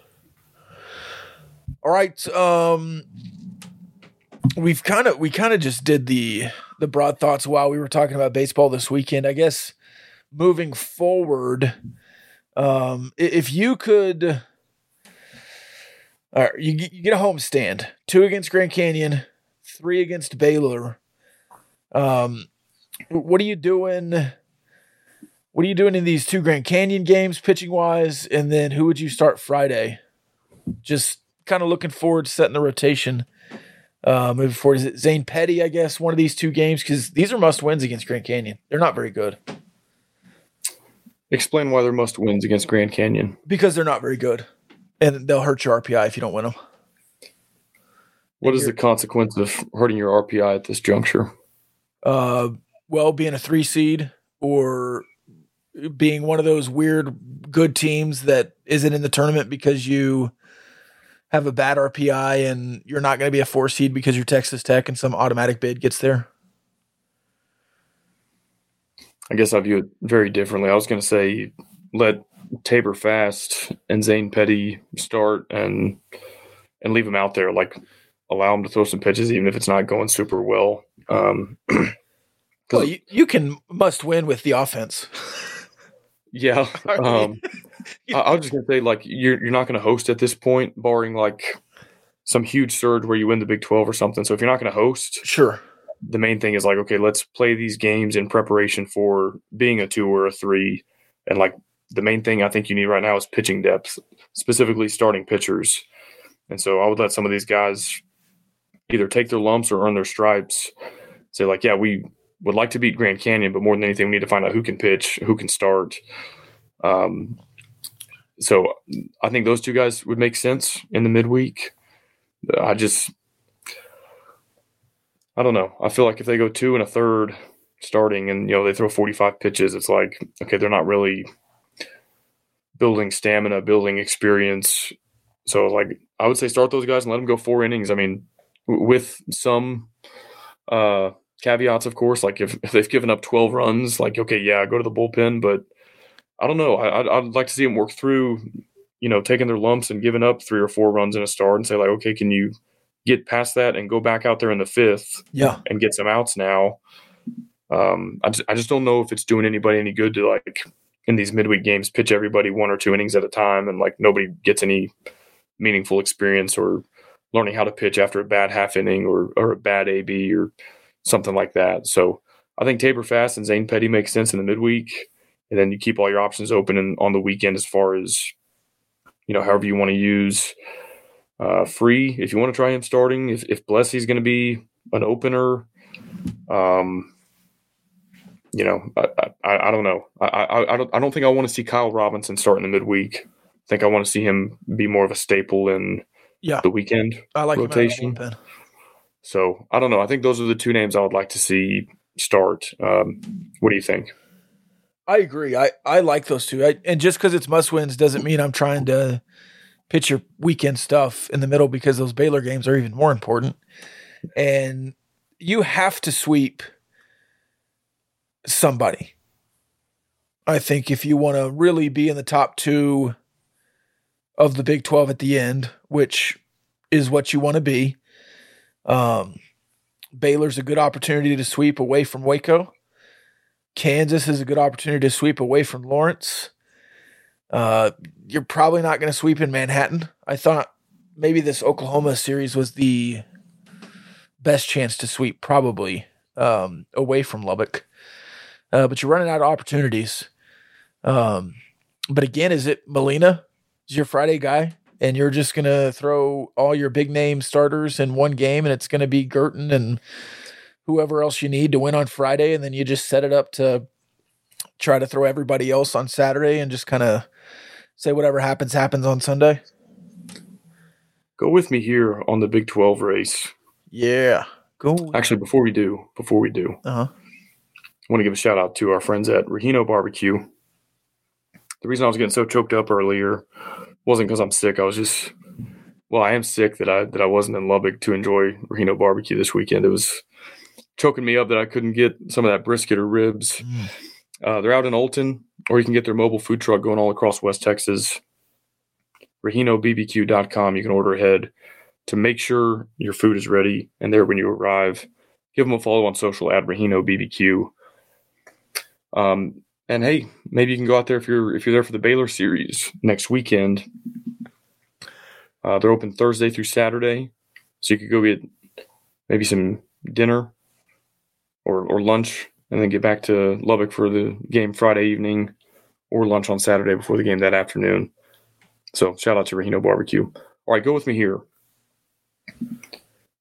All right, um, we've kind of we kind of just did the the broad thoughts while we were talking about baseball this weekend. I guess moving forward, um, if you could, all right, you you get a homestand, two against Grand Canyon, three against Baylor. Um, what are you doing? What are you doing in these two Grand Canyon games, pitching wise, and then who would you start Friday? Just kind of looking forward to setting the rotation Uh, moving forward, is it Zane Petty, I guess, one of these two games? Because these are must-wins against Grand Canyon. They're not very good. Explain why they're must-wins against Grand Canyon. Because they're not very good. And they'll hurt your R P I if you don't win them. What is the consequence of hurting your R P I at this juncture? Uh, well, being a three seed or being one of those weird good teams that isn't in the tournament because you have a bad R P I and you're not going to be a four seed because you're Texas Tech and some automatic bid gets there. I guess I view it very differently. I was going to say let Tabor Fast and Zane Petty start and and leave them out there. Like allow them to throw some pitches even if it's not going super well. Um, well, you, you can must win with the offense. Yeah. Um, I, I was just going to say, like, you're, you're not going to host at this point, barring, like, some huge surge where you win the Big twelve or something. So if you're not going to host, sure. The main thing is, like, okay, let's play these games in preparation for being a two or a three. And, like, the main thing I think you need right now is pitching depth, specifically starting pitchers. And so I would let some of these guys either take their lumps or earn their stripes. Say, like, yeah, we would like to beat Grand Canyon, but more than anything, we need to find out who can pitch, who can start. Um, so I think those two guys would make sense in the midweek. I just, I don't know. I feel like if they go two and a third starting and, you know, they throw forty-five pitches, it's like, okay, they're not really building stamina, building experience. So, like, I would say start those guys and let them go four innings. I mean, with some uh, caveats, of course, like if, if they've given up twelve runs, like, okay, yeah, go to the bullpen. But I don't know. I, I'd, I'd like to see them work through, you know, taking their lumps and giving up three or four runs in a start and say, like, okay, can you get past that and go back out there in the fifth yeah. and get some outs now? Um, I, just, I just don't know if it's doing anybody any good to, like, in these midweek games, pitch everybody one or two innings at a time and, like, nobody gets any meaningful experience or learning how to pitch after a bad half inning or, or a bad A B or something like that. So I think Tabor Fast and Zane Petty make sense in the midweek, and then you keep all your options open and on the weekend as far as, you know, however you want to use uh, Free. If you want to try him starting, if, if Blessie's going to be an opener, um, you know, I, I, I don't know. I, I, I don't I don't think I want to see Kyle Robinson start in the midweek. I think I want to see him be more of a staple in yeah. the weekend I like rotation. So I don't know. I think those are the two names I would like to see start. Um, what do you think? I agree. I, I like those two. I, and just because it's must wins doesn't mean I'm trying to pitch your weekend stuff in the middle, because those Baylor games are even more important. And you have to sweep somebody. I think if you want to really be in the top two of the Big twelve at the end, which is what you want to be, um, Baylor's a good opportunity to sweep away from Waco. Kansas is a good opportunity to sweep away from Lawrence. Uh, you're probably not going to sweep in Manhattan. I thought maybe this Oklahoma series was the best chance to sweep, probably, um, away from Lubbock. Uh, but you're running out of opportunities. Um, but again, is it Molina? Is your Friday guy? And you're just going to throw all your big name starters in one game, and it's going to be Girton and whoever else you need to win on Friday, and then you just set it up to try to throw everybody else on Saturday and just kind of say whatever happens, happens on Sunday? Go with me here on the Big twelve race. Yeah. Go. Actually, before we do, before we do, uh-huh. I want to give a shout out to our friends at Regino Barbecue. The reason I was getting so choked up earlier wasn't because I'm sick. I was just, well, I am sick that I that I wasn't in Lubbock to enjoy Regino Barbecue this weekend. It was choking me up that I couldn't get some of that brisket or ribs. Mm. Uh, they're out in Olton, or you can get their mobile food truck going all across West Texas. Regino B B Q dot com. You can order ahead to make sure your food is ready and there when you arrive. Give them a follow on social at Regino B B Q. Um, and hey, maybe you can go out there if you're if you're there for the Baylor series next weekend. Uh, they're open Thursday through Saturday, so you could go get maybe some dinner or or lunch, and then get back to Lubbock for the game Friday evening, or lunch on Saturday before the game that afternoon. So shout out to Regino Barbecue. All right, go with me here.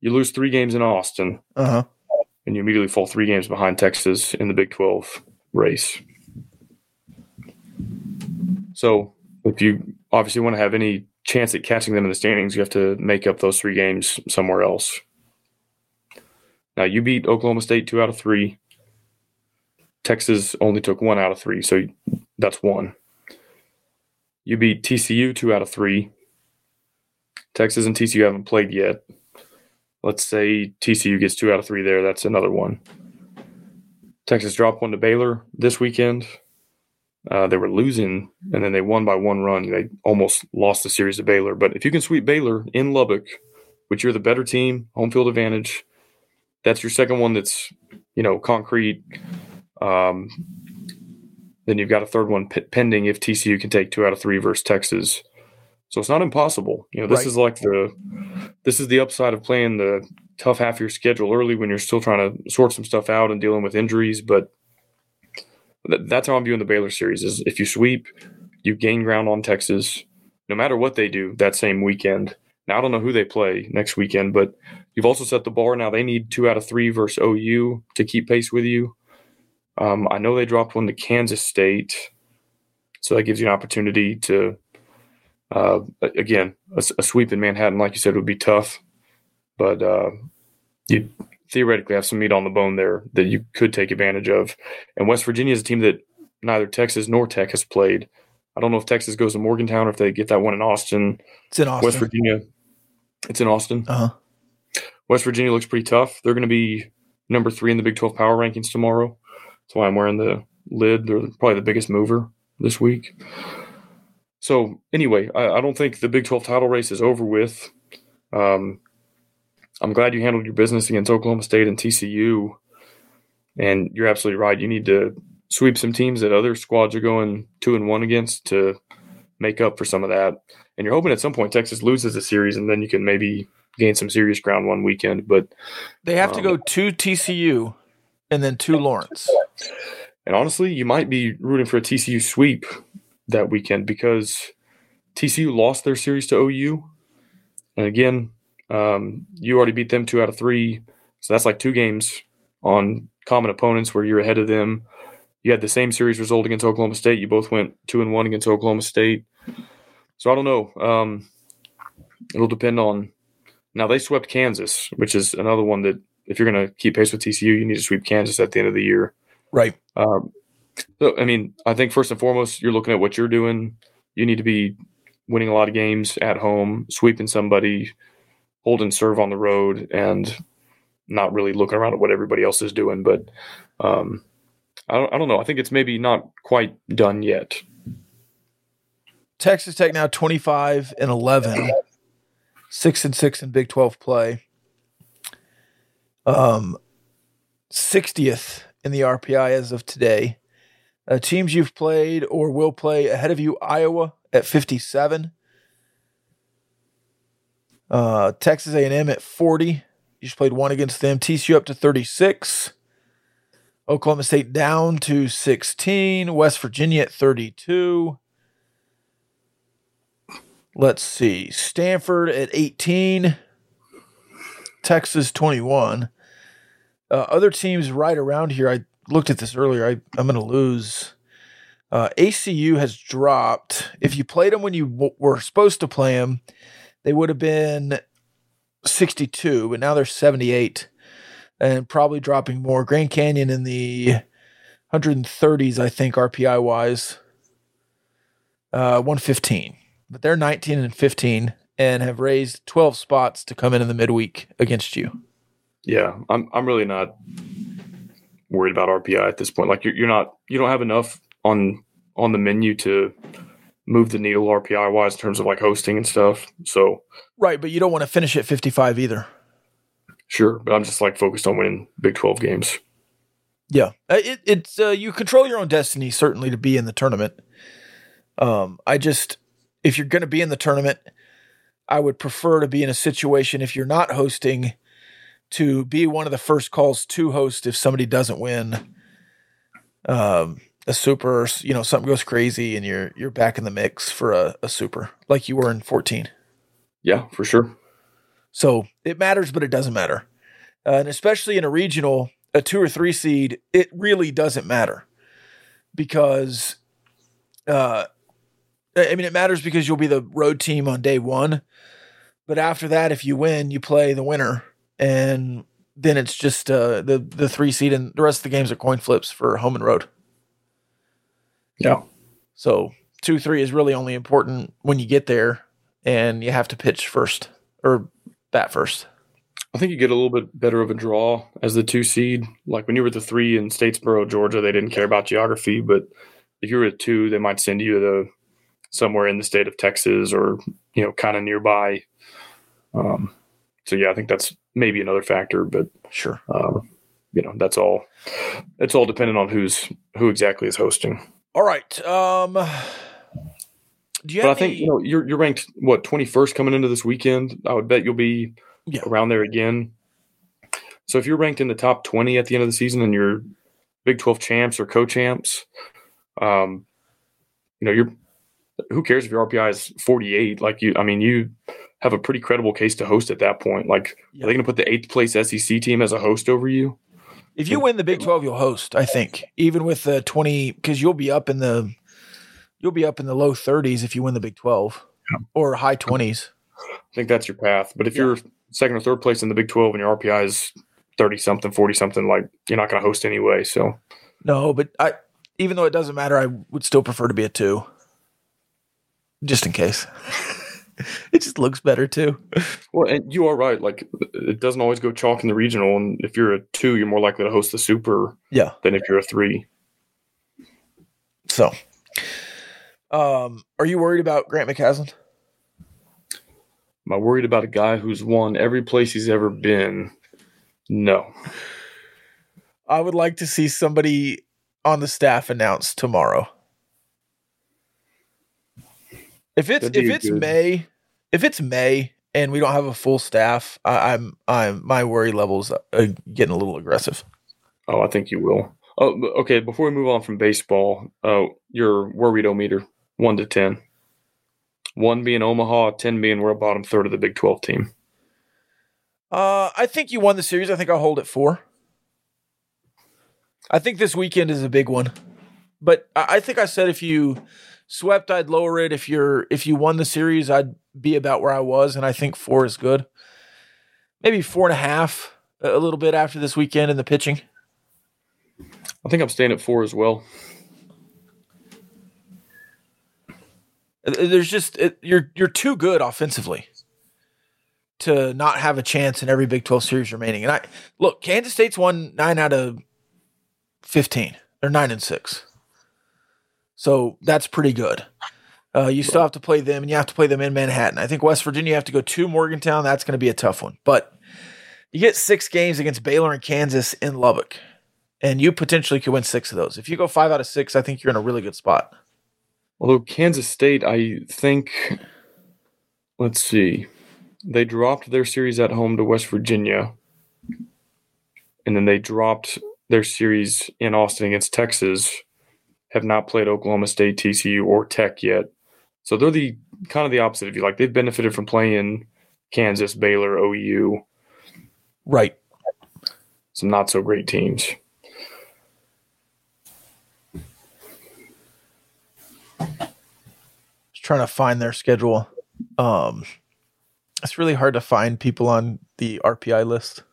you lose three games in Austin, Uh-huh. and you immediately fall three games behind Texas in the Big twelve race. So if you obviously want to have any chance at catching them in the standings, you have to make up those three games somewhere else. Now, you beat Oklahoma State two out of three. Texas only took one out of three, so that's one. You beat T C U two out of three. Texas and T C U haven't played yet. Let's say T C U gets two out of three there. That's another one. Texas dropped one to Baylor this weekend. Uh, they were losing, and then they won by one run. They almost lost the series to Baylor. But if you can sweep Baylor in Lubbock, which you're the better team, home field advantage, that's your second one that's, you know, concrete. Um, then you've got a third one p- pending if T C U can take two out of three versus Texas. So it's not impossible. You know, this Right. is like the this is the upside of playing the tough half of your schedule early when you're still trying to sort some stuff out and dealing with injuries. But th- that's how I'm viewing the Baylor series: is if you sweep, you gain ground on Texas, no matter what they do that same weekend. Now I don't know who they play next weekend, but you've also set the bar. Now they need two out of three versus O U to keep pace with you. Um, I know they dropped one to Kansas State, so that gives you an opportunity to, uh, again, a, a sweep in Manhattan, like you said, would be tough, but uh, you theoretically have some meat on the bone there that you could take advantage of. And West Virginia is a team that neither Texas nor Tech has played. I don't know if Texas goes to Morgantown or if they get that one in Austin. It's in Austin. West Virginia, it's in Austin. Uh-huh. West Virginia looks pretty tough. They're going to be number three in the Big twelve power rankings tomorrow. That's why I'm wearing the lid. They're probably the biggest mover this week. So anyway, I, I don't think the Big twelve title race is over with. Um, I'm glad you handled your business against Oklahoma State and T C U. And you're absolutely right. You need to sweep some teams that other squads are going two and one against to make up for some of that. And you're hoping at some point Texas loses the series, and then you can maybe gain some serious ground one weekend. But They have um, to go to T C U and then to Lawrence. And honestly, you might be rooting for a T C U sweep that weekend because T C U lost their series to O U. And again, um, you already beat them two out of three. So that's like two games on common opponents where you're ahead of them. You had the same series result against Oklahoma State. You both went two and one against Oklahoma State. So I don't know. Um, it'll depend on. Now they swept Kansas, which is another one that if you're going to keep pace with T C U, you need to sweep Kansas at the end of the year. Right. Um, so, I mean, I think first and foremost, you're looking at what you're doing. You need to be winning a lot of games at home, sweeping somebody, holding serve on the road, and not really looking around at what everybody else is doing. But um, I don't, I don't know. I think it's maybe not quite done yet. Texas Tech now twenty-five and eleven, six and six in Big twelve play. Um, sixtieth in the R P I as of today. Uh, teams you've played or will play ahead of you: Iowa at fifty-seven, uh, Texas A and M at forty. You just played one against them. T C U up to thirty-six. Oklahoma State down to sixteen. West Virginia at thirty-two. Let's see. Stanford at eighteen. Texas twenty-one. Uh, other teams right around here, I looked at this earlier. I, I'm going to lose. Uh, A C U has dropped. If you played them when you w- were supposed to play them, they would have been sixty-two, but now they're seventy-eight and probably dropping more. Grand Canyon in the one thirties, I think, R P I-wise. Uh, one fifteen. But they're nineteen and fifteen and have raised twelve spots to come in in the midweek against you. Yeah, I'm I'm really not worried about R P I at this point. Like you're you're not you don't have enough on on the menu to move the needle R P I wise in terms of like hosting and stuff. So Right, but you don't want to finish at fifty-five either. sure, but I'm just like focused on winning Big twelve games. Yeah, Uh, it, it's uh, you control your own destiny certainly to be in the tournament. Um, I just if you're going to be in the tournament, I would prefer to be in a situation if you're not hosting to be one of the first calls to host if somebody doesn't win um, a super, or, you know, something goes crazy and you're you're back in the mix for a, a super like you were in fourteen. Yeah, for sure. So it matters, but it doesn't matter. Uh, and especially in a regional, a two or three seed, it really doesn't matter because, uh, I mean, it matters because you'll be the road team on day one. But after that, if you win, you play the winner. And then it's just uh, the, the three seed, and the rest of the games are coin flips for home and road. Yeah. So two, three is really only important when you get there and you have to pitch first or bat first. I think you get a little bit better of a draw as the two seed. Like when you were the three in Statesboro, Georgia, they didn't care about geography, but if you were a two, they might send you to somewhere in the state of Texas or, you know, kind of nearby. Um, so yeah, I think that's maybe another factor, but sure. Um, you know, that's all, it's all dependent on who's, who exactly is hosting. All right. Um, do you but have I think, any... you know, you're, you're ranked what, twenty-first coming into this weekend. I would bet you'll be yeah. around there again. So if you're ranked in the top twenty at the end of the season and you're Big twelve champs or co-champs, um, you know, you're, who cares if your R P I is forty-eight? Like you, I mean, you have a pretty credible case to host at that point. Like, yeah. Are they going to put the eighth place S E C team as a host over you? If you win the Big twelve, you'll host, I think, even with the twenty, because you'll be up in the, you'll be up in the low thirties if you win the Big twelve yeah. or high twenties. I think that's your path. But if yeah. you're second or third place in the Big twelve and your R P I is thirty something, forty something, like you're not going to host anyway. So no, but I, even though it doesn't matter, I would still prefer to be a two, just in case. It just looks better too. Well, and you are right. Like it doesn't always go chalk in the regional, and if you're a two, you're more likely to host the super. Yeah. Than if you're a three. So, um, are you worried about Grant McCasland? Am I worried about a guy who's won every place he's ever been? No. I would like to see somebody on the staff announce tomorrow. If it's if it's good. May, if it's May and we don't have a full staff, I, I'm I'm my worry levels are getting a little aggressive. Oh, I think you will. Oh, okay. Before we move on from baseball, uh, your worried-o-meter one to ten. One being Omaha, ten being we're a bottom third of the Big twelve team. Uh, I think you won the series. I think I'll hold it four. I think this weekend is a big one, but I, I think I said if you swept, I'd lower it. If you're if you won the series, I'd be about where I was, and I think four is good. Maybe four and a half, a little bit after this weekend in the pitching. I think I'm staying at four as well. There's just it, you're you're too good offensively to not have a chance in every Big twelve series remaining. And I look, Kansas State's won nine out of fifteen. They're nine and six. So that's pretty good. Uh, you still have to play them, and you have to play them in Manhattan. I think West Virginia, you have to go to Morgantown. That's going to be a tough one. But you get six games against Baylor and Kansas in Lubbock, and you potentially could win six of those. If you go five out of six, I think you're in a really good spot. Although Kansas State, I think, let's see, they dropped their series at home to West Virginia, and then they dropped their series in Austin against Texas, have not played Oklahoma State, T C U, or Tech yet. So they're the kind of the opposite of you. Like they've benefited from playing Kansas, Baylor, O U. Right. Some not so great teams. Just trying to find their schedule. Um, it's really hard to find people on the R P I list.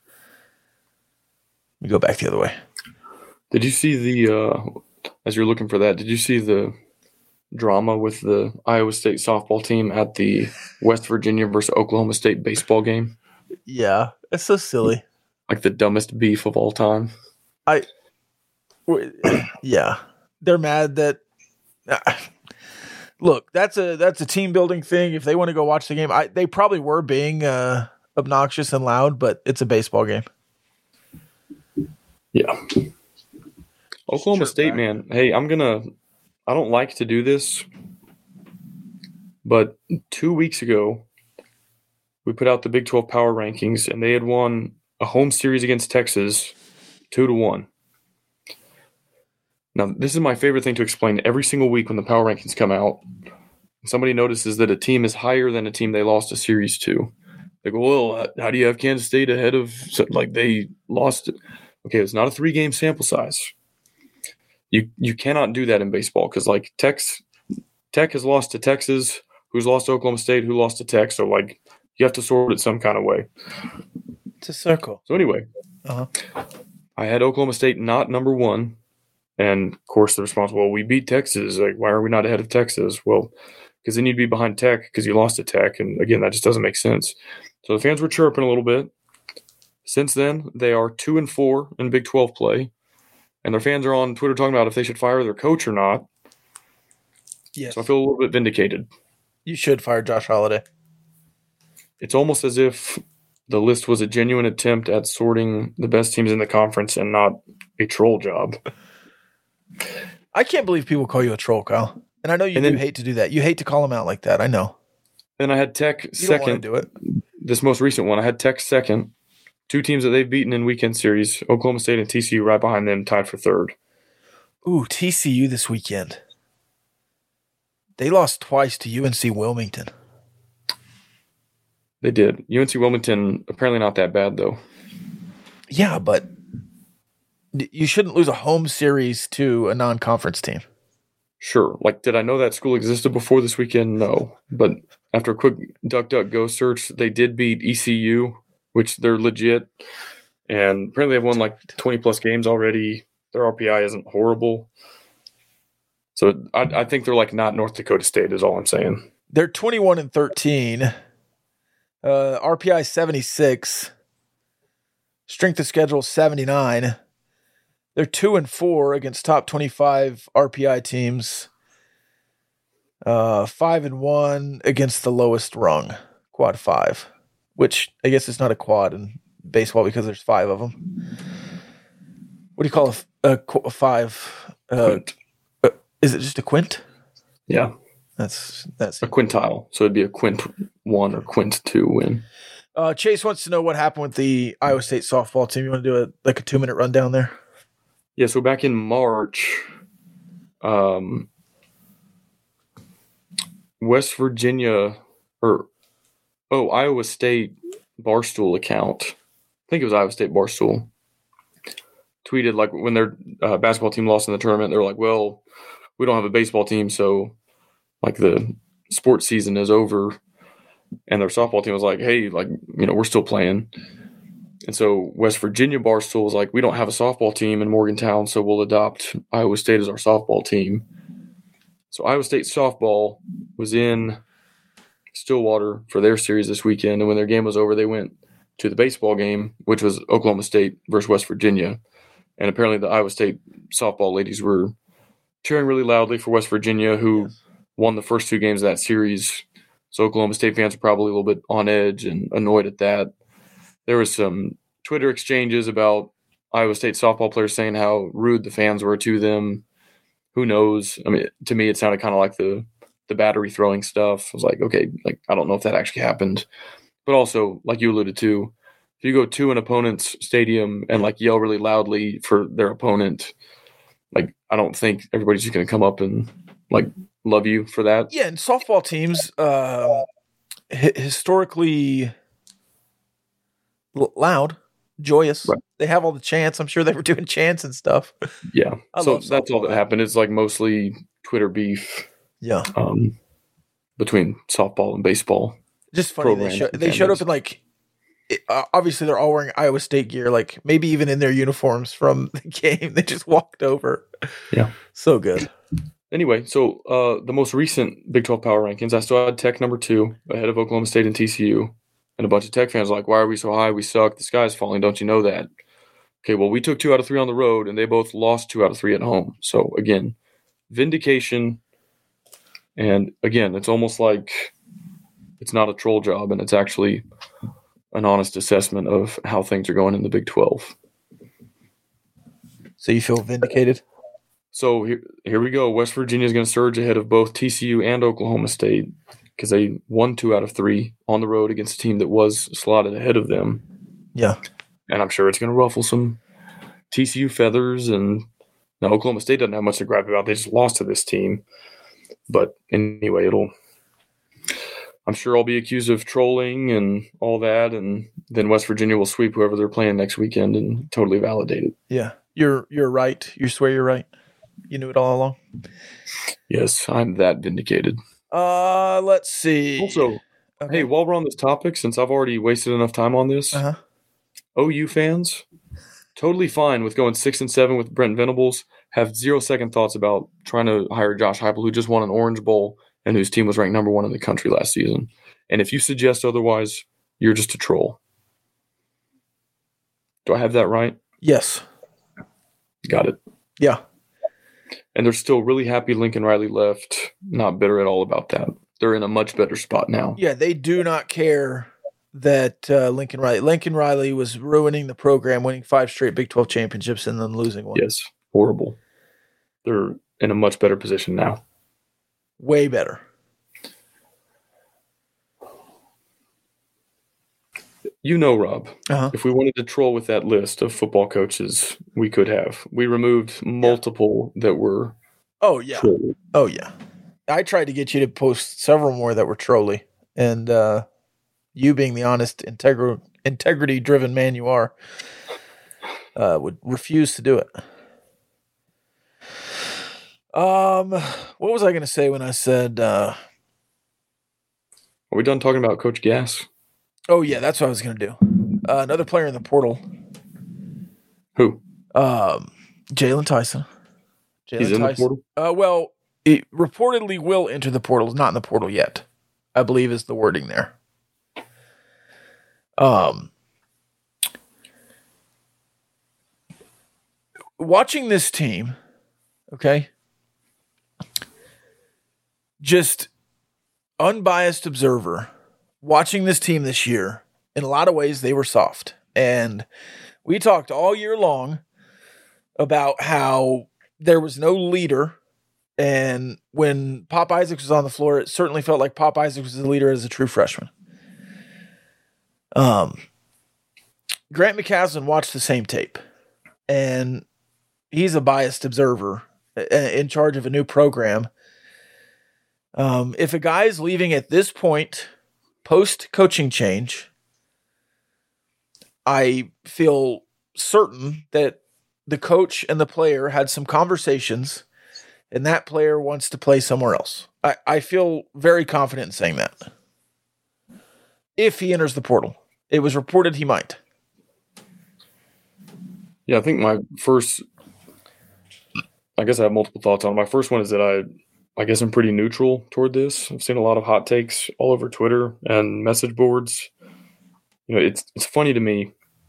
Let me go back the other way. Did you see the, uh, as you're looking for that, did you see the drama with the Iowa State softball team at the West Virginia versus Oklahoma State baseball game? Yeah, it's so silly. Like the dumbest beef of all time. I, yeah, they're mad that. Uh, look, that's a that's a team building thing. If they want to go watch the game, I they probably were being uh, obnoxious and loud, but it's a baseball game. Yeah. Oklahoma State, back. man. Hey, I'm gonna. I don't like to do this, but two weeks ago, we put out the Big twelve Power Rankings, and they had won a home series against Texas, two to one. Now, this is my favorite thing to explain every single week when the Power Rankings come out. Somebody notices that a team is higher than a team they lost a series to. They go, well, how do you have Kansas State ahead of – like they lost it. Okay, it's not a three-game sample size. You you cannot do that in baseball because, like, Tex, Tech has lost to Texas, who's lost to Oklahoma State, who lost to Tech. So, like, you have to sort it some kind of way. It's a circle. So, anyway, uh-huh. I had Oklahoma State not number one. And, of course, the response, well, we beat Texas. Like, why are we not ahead of Texas? Well, because then you'd be behind Tech because you lost to Tech. And, again, that just doesn't make sense. So the fans were chirping a little bit. Since then, they are two and four in Big twelve play. And their fans are on Twitter talking about if they should fire their coach or not. Yes. So I feel a little bit vindicated. You should fire Josh Holiday. It's almost as if the list was a genuine attempt at sorting the best teams in the conference and not a troll job. I can't believe people call you a troll, Kyle. And I know you and do then, hate to do that. You hate to call them out like that. I know. And I had Tech you second. Don't want to do it. This most recent one, I had Tech second. Two teams that they've beaten in weekend series, Oklahoma State and T C U right behind them, tied for third. Ooh, T C U this weekend. They lost twice to U N C Wilmington. They did. U N C Wilmington, apparently not that bad, though. Yeah, but you shouldn't lose a home series to a non-conference team. Sure. Like, did I know that school existed before this weekend? No. But after a quick DuckDuckGo search, they did beat E C U, which they're legit. And apparently they've won like twenty-plus games already. Their R P I isn't horrible. So I, I think they're like not North Dakota State is all I'm saying. They're twenty-one and thirteen. Uh, R P I seventy-six. Strength of schedule seventy-nine. They're two and four against top twenty-five R P I teams. Uh, five and one against the lowest rung, quad five, which I guess is not a quad in baseball because there's five of them. What do you call a, a, a five? Uh, uh, is it just a quint? Yeah, that's that's a quintile. So it'd be a quint one or quint two win. Uh, Chase wants to know what happened with the Iowa State softball team. You want to do a like a two minute rundown there? Yeah. So back in March, um, West Virginia or oh Iowa State Barstool account. I think it was Iowa State Barstool. Tweeted like when their uh, basketball team lost in the tournament, they were like, "Well, we don't have a baseball team, so like the sports season is over." And their softball team was like, "Hey, like you know, we're still playing." And so West Virginia Barstool was like, "We don't have a softball team in Morgantown, so we'll adopt Iowa State as our softball team." So Iowa State softball was in Stillwater for their series this weekend, and when their game was over, they went to the baseball game, which was Oklahoma State versus West Virginia. And apparently the Iowa State softball ladies were cheering really loudly for West Virginia, who yes. won the first two games of that series. So Oklahoma State fans are probably a little bit on edge and annoyed at that. There was some Twitter exchanges about Iowa State softball players saying how rude the fans were to them. Who knows? I mean, to me, it sounded kind of like the the battery throwing stuff. I was like, okay, like I don't know if that actually happened. But also, like you alluded to, if you go to an opponent's stadium and like yell really loudly for their opponent, like I don't think everybody's just going to come up and like love you for that. Yeah, and softball teams uh, hi- historically l- loud, joyous. Right. They have all the chants. I'm sure they were doing chants and stuff. Yeah, so that's all that happened. It's like mostly Twitter beef. Yeah, um, between softball and baseball. Just funny. They, show, they showed up in like, it, uh, obviously they're all wearing Iowa State gear, like maybe even in their uniforms from the game. They just walked over. Yeah. So good. Anyway, so uh, the most recent Big twelve power rankings, I still had Tech number two ahead of Oklahoma State and T C U. And a bunch of Tech fans were like, why are we so high? We suck. The sky's falling. Don't you know that? Okay, well, we took two out of three on the road, and they both lost two out of three at home. So, again, vindication. And, again, it's almost like it's not a troll job, and it's actually an honest assessment of how things are going in the Big twelve. So you feel vindicated? So here, here we go. West Virginia is going to surge ahead of both T C U and Oklahoma State because they won two out of three on the road against a team that was slotted ahead of them. Yeah. And I'm sure it's going to ruffle some T C U feathers. And now Oklahoma State doesn't have much to gripe about. They just lost to this team. But anyway, it'll I'm sure I'll be accused of trolling and all that, and then West Virginia will sweep whoever they're playing next weekend and totally validate it. Yeah, you're you're right. You swear you're right. You knew it all along. Yes, I'm that vindicated. Uh, let's see. Also, okay. hey, while we're on this topic, since I've already wasted enough time on this, uh-huh. O U fans, totally fine with going six and seven with Brent Venables. Have zero second thoughts about trying to hire Josh Heupel, who just won an Orange Bowl and whose team was ranked number one in the country last season. And if you suggest otherwise, you're just a troll. Do I have that right? Yes. Got it. Yeah. And they're still really happy Lincoln Riley left. Not bitter at all about that. They're in a much better spot now. Yeah, they do not care that uh, Lincoln Riley. Lincoln Riley was ruining the program, winning five straight Big twelve championships and then losing one. Yes, horrible. They're in a much better position now. Way better. You know, Rob, uh-huh. if we wanted to troll with that list of football coaches, we could have. We removed multiple yeah. that were Oh, yeah. trolly. Oh, yeah. I tried to get you to post several more that were trolly. And uh, you being the honest, integri- integrity-driven man you are, uh, would refuse to do it. Um, what was I going to say when I said... Uh, Are we done talking about Coach Gass? Oh, yeah, that's what I was going to do. Uh, another player in the portal. Who? Um, Jalen Tyson. Jalen He's in Tyson. the portal? Uh, well, it reportedly will enter the portal. It's not in the portal yet, I believe is the wording there. Um, watching this team, okay, just unbiased observer, watching this team this year, in a lot of ways, they were soft. And we talked all year long about how there was no leader. And when Pop Isaacs was on the floor, it certainly felt like Pop Isaacs was the leader as a true freshman. Um, Grant McCasland watched the same tape. And he's a biased observer in charge of a new program. Um, if a guy is leaving at this point, post-coaching change, I feel certain that the coach and the player had some conversations and that player wants to play somewhere else. I, I feel very confident in saying that. If he enters the portal. It was reported he might. Yeah, I think my first... I guess I have multiple thoughts on it. My first one is that I... I guess I'm pretty neutral toward this. I've seen a lot of hot takes all over Twitter and message boards. You know, it's it's funny to me.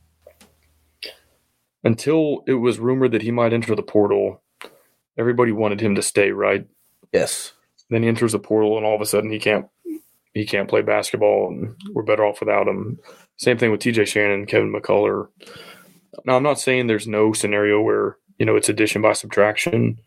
Until it was rumored that he might enter the portal, everybody wanted him to stay, right? Yes. Then he enters the portal, and all of a sudden he can't he can't play basketball, and we're better off without him. Same thing with T J Shannon, Kevin McCullough. Now, I'm not saying there's no scenario where, you know, it's addition by subtraction.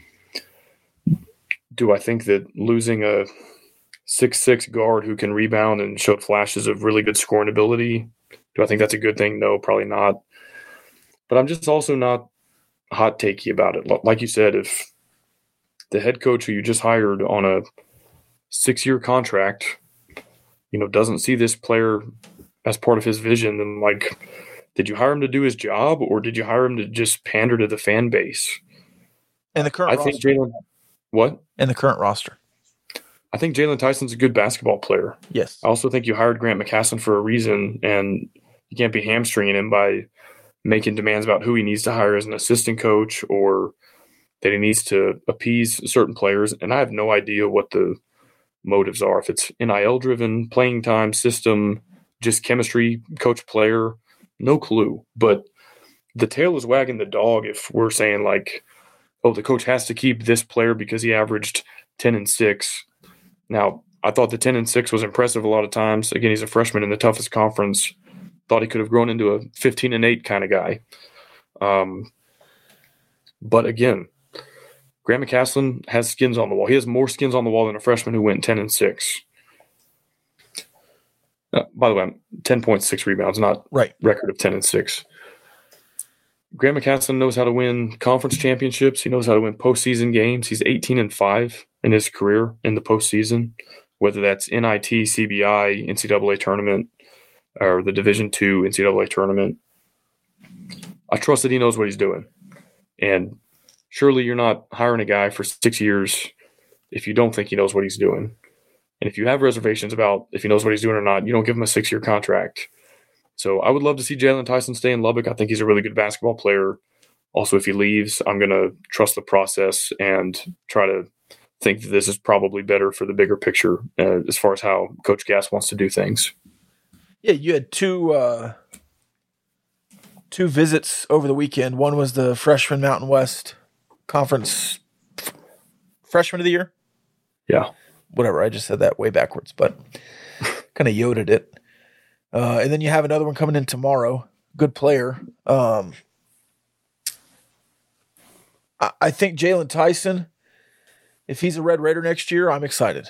Do I think that losing a six six guard who can rebound and showed flashes of really good scoring ability, do I think that's a good thing? No, probably not. But I'm just also not hot takey about it. Like you said, if the head coach who you just hired on a six-year contract, you know, doesn't see this player as part of his vision, then, like, did you hire him to do his job or did you hire him to just pander to the fan base? And the current I roster. think Jalen – what? And the current roster. I think Jalen Tyson's a good basketball player. Yes. I also think you hired Grant McCasland for a reason, and you can't be hamstringing him by making demands about who he needs to hire as an assistant coach or that he needs to appease certain players. And I have no idea what the motives are. If it's N I L-driven, playing time, system, just chemistry, coach, player, no clue. But the tail is wagging the dog if we're saying, like, oh, the coach has to keep this player because he averaged ten and six. Now, I thought the ten and six was impressive a lot of times. Again, he's a freshman in the toughest conference. Thought he could have grown into a fifteen and eight kind of guy. Um, but again, Grant McCasland has skins on the wall. He has more skins on the wall than a freshman who went ten and six. Uh, by the way, ten point six rebounds, not right. Record of ten and six. Grant McCasland knows how to win conference championships. He knows how to win postseason games. He's eighteen and five in his career in the postseason whether that's N I T, C B I, N C double A tournament, or the Division two N C double A tournament. I trust that he knows what he's doing. And surely you're not hiring a guy for six years if you don't think he knows what he's doing. And if you have reservations about if he knows what he's doing or not, you don't give him a six-year contract. So I would love to see Jalen Tyson stay in Lubbock. I think he's a really good basketball player. Also, if he leaves, I'm going to trust the process and try to think that this is probably better for the bigger picture uh, as far as how Coach Gass wants to do things. Yeah, you had two uh, two visits over the weekend. One was the Freshman Mountain West Conference f- Freshman of the Year. Yeah. Whatever, I just said that way backwards, but kind of yoded it. Uh, and then you have another one coming in tomorrow. Good player. Um, I, I think Jalen Tyson, if he's a Red Raider next year, I'm excited.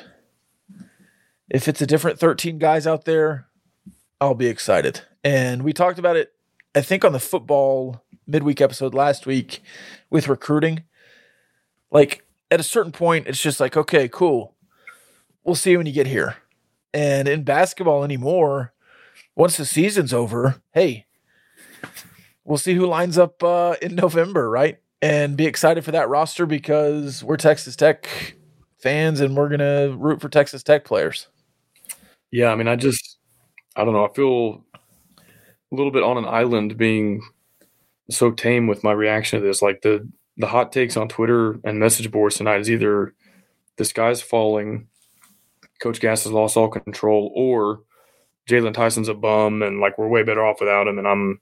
If it's a different thirteen guys out there, I'll be excited. And we talked about it, I think, on the football midweek episode last week with recruiting. Like, at a certain point, it's just like, okay, cool. We'll see when you get here. And in basketball anymore, once the season's over, hey, we'll see who lines up uh, in November, right? And be excited for that roster because we're Texas Tech fans and we're going to root for Texas Tech players. Yeah, I mean, I just, I don't know. I feel a little bit on an island being so tame with my reaction to this. Like the, the hot takes on Twitter and message boards tonight is either the sky's falling, Coach Gass has lost all control, or Jalen Tyson's a bum and like we're way better off without him. And I'm,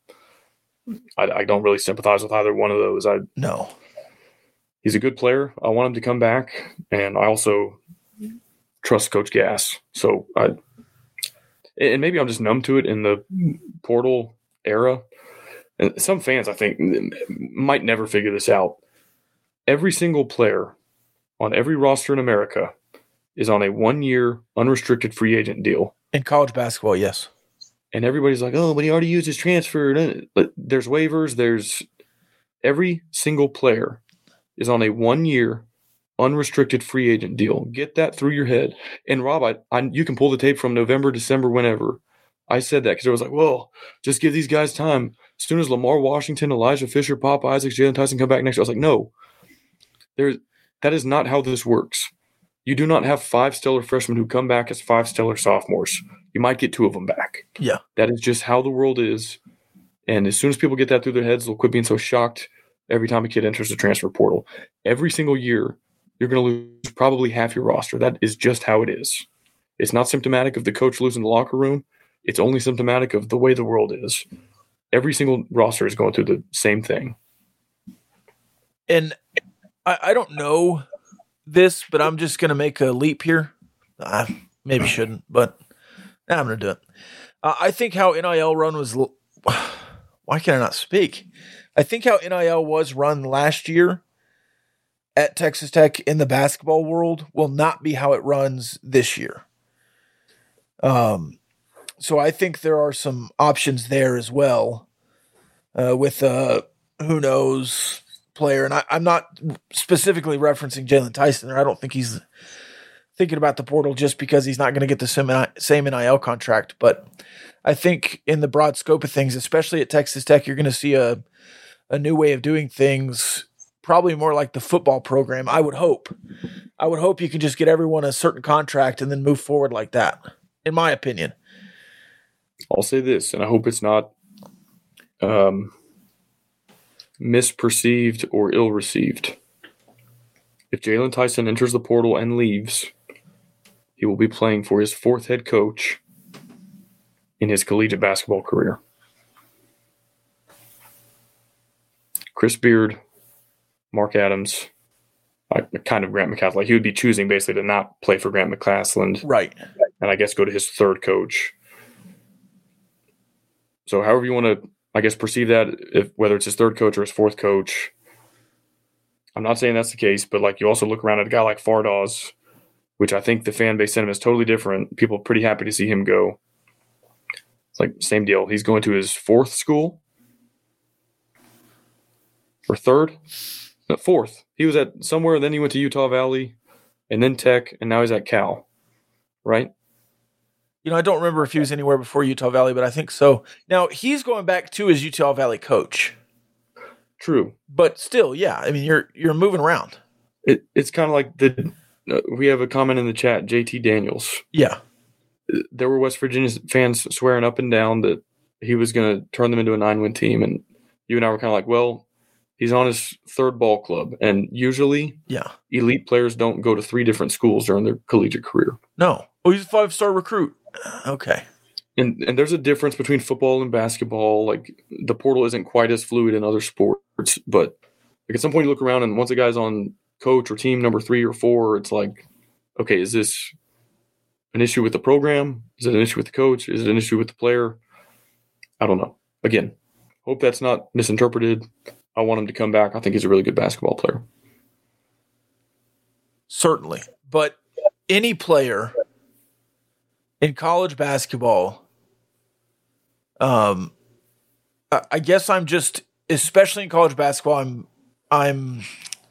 I, I don't really sympathize with either one of those. I no, he's a good player. I want him to come back, and I also trust Coach Gass. So I, and maybe I'm just numb to it in the portal era. And some fans, I think, might never figure this out. Every single player on every roster in America is on a one-year unrestricted free agent deal. In college basketball, yes. And everybody's like, oh, but he already used his transfer. But there's waivers. There's every single player is on a one-year unrestricted free agent deal. Get that through your head. And Rob, I, I you can pull the tape from November, December, whenever. I said that because I was like, well, just give these guys time. As soon as Lamar Washington, Elijah Fisher, Pop Isaacs, Jalen Tyson come back next year, I was like, no. There's, that is not how this works. You do not have five stellar freshmen who come back as five stellar sophomores. You might get two of them back. Yeah. That is just how the world is. And as soon as people get that through their heads, they'll quit being so shocked every time a kid enters the transfer portal. Every single year, you're going to lose probably half your roster. That is just how it is. It's not symptomatic of the coach losing the locker room. It's only symptomatic of the way the world is. Every single roster is going through the same thing. And I, I don't know this, but I'm just going to make a leap here. I maybe shouldn't, but nah, I'm going to do it. Uh, I think how N I L run was l- – why can I not speak? I think how N I L was run last year at Texas Tech in the basketball world will not be how it runs this year. Um. So I think there are some options there as well uh, with uh, who knows player. And I, I'm not specifically referencing Jalen Tyson. I don't think he's thinking about the portal just because he's not going to get the same N I L contract. But I think in the broad scope of things, especially at Texas Tech, you're going to see a, a new way of doing things, probably more like the football program. I would hope. I would hope you can just get everyone a certain contract and then move forward like that, in my opinion. I'll say this, and I hope it's not um, misperceived or ill-received. If Jalen Tyson enters the portal and leaves, he will be playing for his fourth head coach in his collegiate basketball career. Chris Beard, Mark Adams, I, kind of Grant McCaslin. Like he would be choosing basically to not play for Grant McCaslin. Right. And I guess go to his third coach. So however you want to, I guess, perceive that, if whether it's his third coach or his fourth coach, I'm not saying that's the case, but like you also look around at a guy like Fardaws, which I think the fan base sentiment is totally different. People are pretty happy to see him go. It's like same deal. He's going to his fourth school or third, no, fourth. He was at somewhere, and then he went to Utah Valley, and then Tech, and now he's at Cal. right? You know, I don't remember if he was anywhere before Utah Valley, but I think so. Now, he's going back to his Utah Valley coach. True. But still, yeah, I mean, you're you're moving around. It It's kind of like the uh, we have a comment in the chat, J T Daniels. Yeah. There were West Virginia fans swearing up and down that he was going to turn them into a nine-win team, and you and I were kind of like, well, he's on his third ball club, and usually yeah, elite players don't go to three different schools during their collegiate career. No. Oh, he's a five-star recruit. Okay. And and there's a difference between football and basketball. Like, the portal isn't quite as fluid in other sports, but like at some point you look around and once a guy's on coach or team number three or four, it's like, okay, is this an issue with the program? Is it an issue with the coach? Is it an issue with the player? I don't know. Again, hope that's not misinterpreted. I want him to come back. I think he's a really good basketball player. Certainly. But any player in college basketball, um, I, I guess I'm just, especially in college basketball, I'm, I'm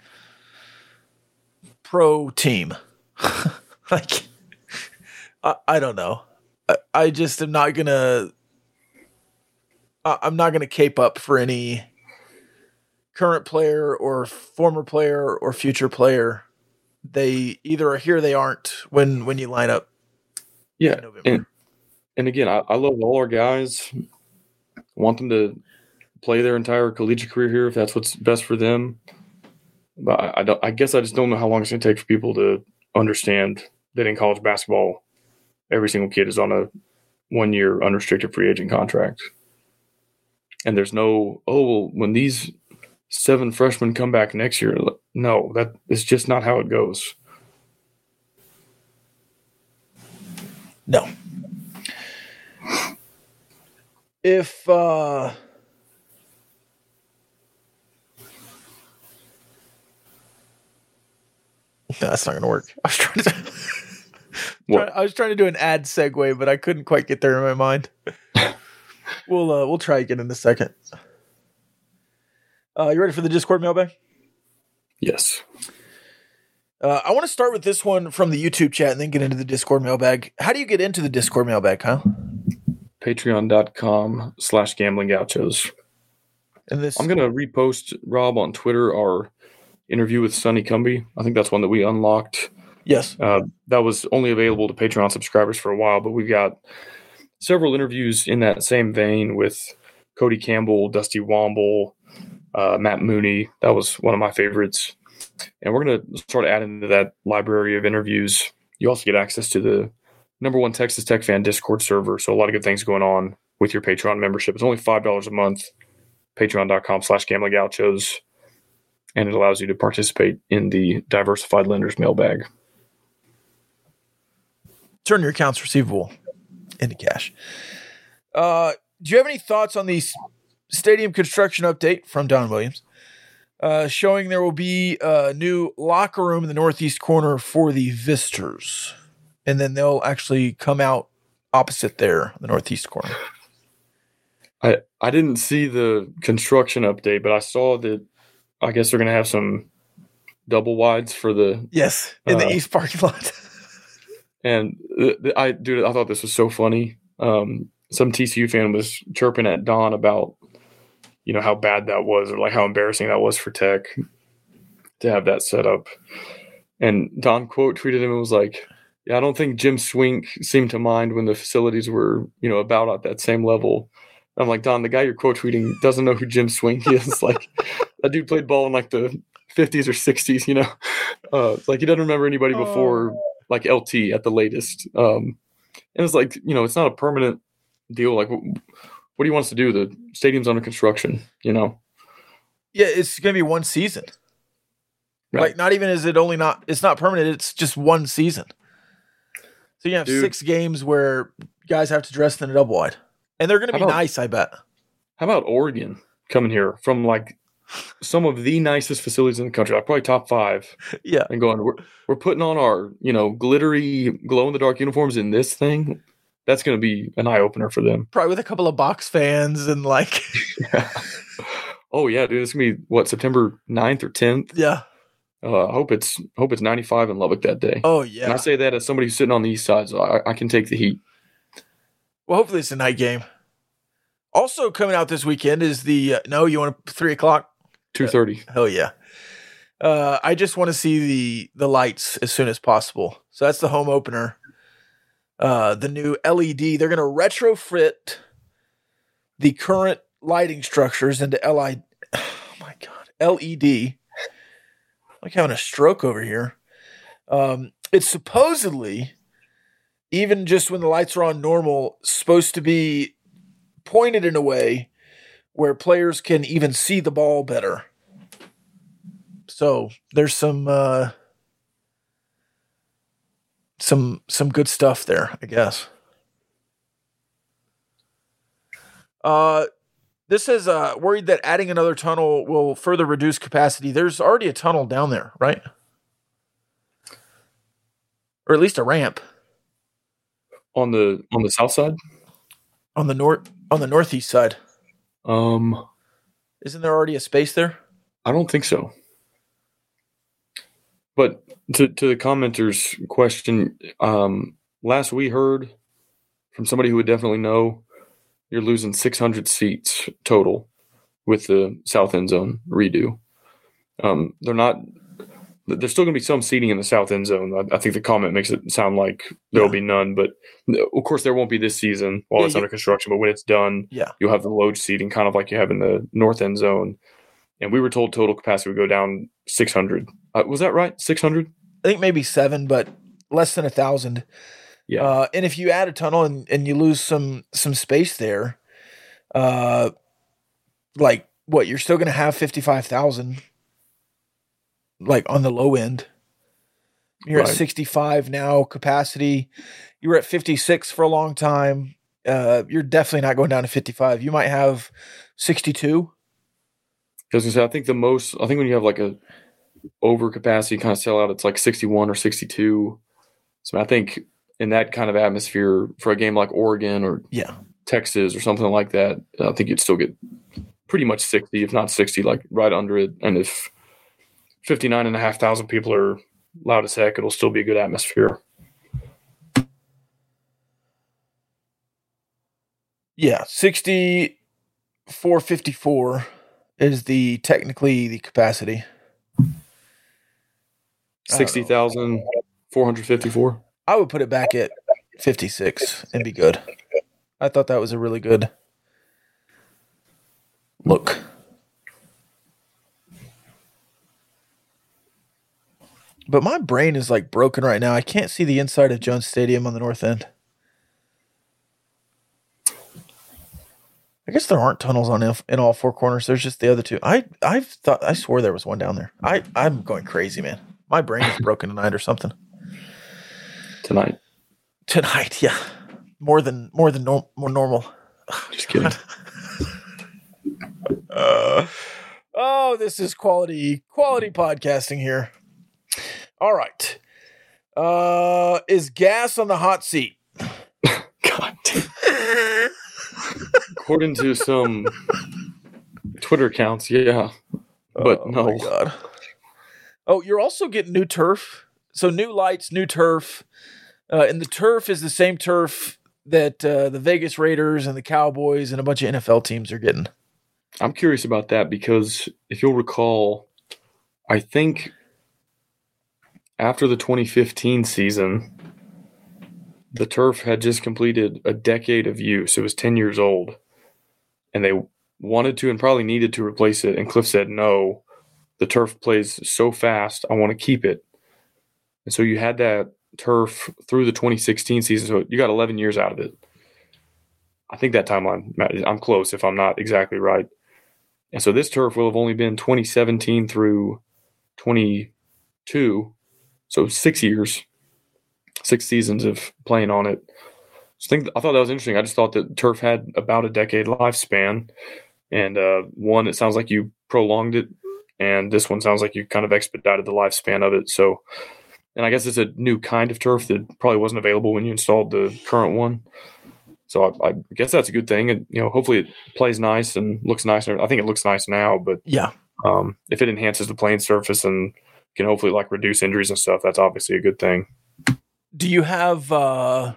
pro team. Like, I, I don't know. I, I just am not gonna. I, I'm not gonna cape up for any current player or former player or future player. They either are here, or they aren't. When when you line up, yeah. And, and again, I, I love all our guys. I want them to play their entire collegiate career here if that's what's best for them. But I, I don't. I guess I just don't know how long it's going to take for people to understand that in college basketball, every single kid is on a one-year unrestricted free agent contract. And there's no, oh, well, when these seven freshmen come back next year, no, that is just not how it goes. No. If, uh, no, that's not going to work. I was trying to... What? I was trying to do an ad segue, but I couldn't quite get there in my mind. we'll uh, we'll try again in a second. Uh, you ready for the Discord mailbag? Yes. Uh, I want to start with this one from the YouTube chat and then get into the Discord mailbag. How do you get into the Discord mailbag, Kyle? Patreon.com slash gambling gauchos. And this, I'm going to repost, Rob, on Twitter, our interview with Sonny Cumbie. I think that's one that we unlocked. Yes. Uh, that was only available to Patreon subscribers for a while, but we've got several interviews in that same vein with Cody Campbell, Dusty Womble, uh, Matt Mooney. That was one of my favorites. And we're going to start adding to that library of interviews. You also get access to the number one Texas Tech fan Discord server. So a lot of good things going on with your Patreon membership. It's only five dollars a month, patreon.com slash gambling gauchos. And it allows you to participate in the Diversified Lenders mailbag. Turn your accounts receivable into cash. Uh, do you have any thoughts on the stadium construction update from Don Williams? Uh, showing there will be a new locker room in the northeast corner for the visitors. And then they'll actually come out opposite there, the northeast corner. I, I didn't see the construction update, but I saw that I guess they're going to have some double wides for the... Yes, in the uh, east parking lot. And I, dude, I thought this was so funny. Um, some T C U fan was chirping at Don about, you know, how bad that was, or like how embarrassing that was for Tech to have that set up. And Don quote tweeted him and was like, "Yeah, I don't think Jim Swink seemed to mind when the facilities were, you know, about at that same level." I'm like, Don, the guy you're quote tweeting doesn't know who Jim Swink is. Like, that dude played ball in like the fifties or sixties, you know. Uh, it's like he doesn't remember anybody before. Oh. Like L T at the latest. Um, and it's like, you know, it's not a permanent deal. Like, what, what do you want us to do? The stadium's under construction, you know? Yeah, it's going to be one season. Right. Like, not even is it only not, it's not permanent. It's just one season. So you have Dude. six games where guys have to dress in a double wide. And they're going to be about, nice, I bet. How about Oregon coming here from like some of the nicest facilities in the country, like probably top five. Yeah. And going, we're, we're putting on our, you know, glittery glow-in-the-dark uniforms in this thing. That's going to be an eye-opener for them. Probably with a couple of box fans and like. yeah. Oh, yeah, dude. It's going to be, what, September ninth or tenth? Yeah. Uh, I hope it's hope it's ninety-five in Lubbock that day. Oh, yeah. And I say that as somebody who's sitting on the east side, so I, I can take the heat. Well, hopefully it's a night game. Also coming out this weekend is the uh, – no, you want a three o'clock? two thirty. Uh, hell yeah. Uh, I just want to see the the lights as soon as possible. So that's the home opener. Uh, the new L E D. They're going to retrofit the current lighting structures into L I. Oh my God, L E D. Like having a stroke over here. Um, it's supposedly, even just when the lights are on normal, supposed to be pointed in a way where players can even see the ball better. So there's some uh, some some good stuff there, I guess. Uh, this is uh, worried that adding another tunnel will further reduce capacity. There's already a tunnel down there, right? Or at least a ramp On the on the south side? on the north on the northeast side. Um, Isn't there already a space there? I don't think so. But to to the commenter's question, um, last we heard from somebody who would definitely know, you're losing six hundred seats total with the south end zone redo. Um, they're not. There's still going to be some seating in the south end zone. I, I think the comment makes it sound like there will Yeah. be none, but of course there won't be this season while Yeah, it's you- under construction. But when it's done, Yeah. you'll have the load seating, kind of like you have in the north end zone. And we were told total capacity would go down six hundred. Uh, was that right? six hundred? I think maybe seven, but less than a thousand. Yeah. Uh, and if you add a tunnel and, and you lose some some space there, uh, like what you're still going to have fifty-five thousand, like on the low end. You're Right. at sixty-five now capacity. You were at fifty-six for a long time. Uh, you're definitely not going down to fifty-five. You might have sixty-two. I was gonna say, I think the most, I think when you have like a over capacity kind of sellout, it's like sixty-one or sixty-two. So I think in that kind of atmosphere for a game like Oregon or Yeah. Texas or something like that, I think you'd still get pretty much sixty, if not sixty, like right under it. And if fifty-nine and a half thousand people are loud as heck, it'll still be a good atmosphere. Yeah, sixty-four fifty-four is the technically the capacity. sixty thousand four hundred fifty-four. I would put it back at fifty-six and be good. I thought that was a really good look. But my brain is like broken right now. I can't see the inside of Jones Stadium on the north end. I guess there aren't tunnels on in, in all four corners. There's just the other two. I I thought I swore there was one down there. I I'm going crazy, man. My brain is broken tonight or something. Tonight. Tonight, yeah, more than more than norm, more normal. Just kidding. Uh, oh, this is quality quality podcasting here. All right, uh, is Gas on the hot seat? God damn. According to some Twitter accounts, yeah. But Oh, no. my God. Oh, you're also getting new turf. So new lights, new turf. Uh, and the turf is the same turf that uh, the Vegas Raiders and the Cowboys and a bunch of N F L teams are getting. I'm curious about that because if you'll recall, I think after the twenty fifteen season, the turf had just completed a decade of use. It was ten years old. And they wanted to and probably needed to replace it. And Cliff said, no, the turf plays so fast, I want to keep it. And so you had that turf through the twenty sixteen season. So you got eleven years out of it. I think that timeline, I'm close if I'm not exactly right. And so this turf will have only been twenty seventeen through twenty-two. So six years, six seasons of playing on it. So I think I thought that was interesting. I just thought that turf had about a decade lifespan. And uh, one, it sounds like you prolonged it. And this one sounds like you kind of expedited the lifespan of it. So, and I guess it's a new kind of turf that probably wasn't available when you installed the current one. So I, I guess that's a good thing. And, you know, hopefully it plays nice and looks nice. I think it looks nice now, but Yeah. um, if it enhances the playing surface and can hopefully like reduce injuries and stuff, that's obviously a good thing. Do you have, uh,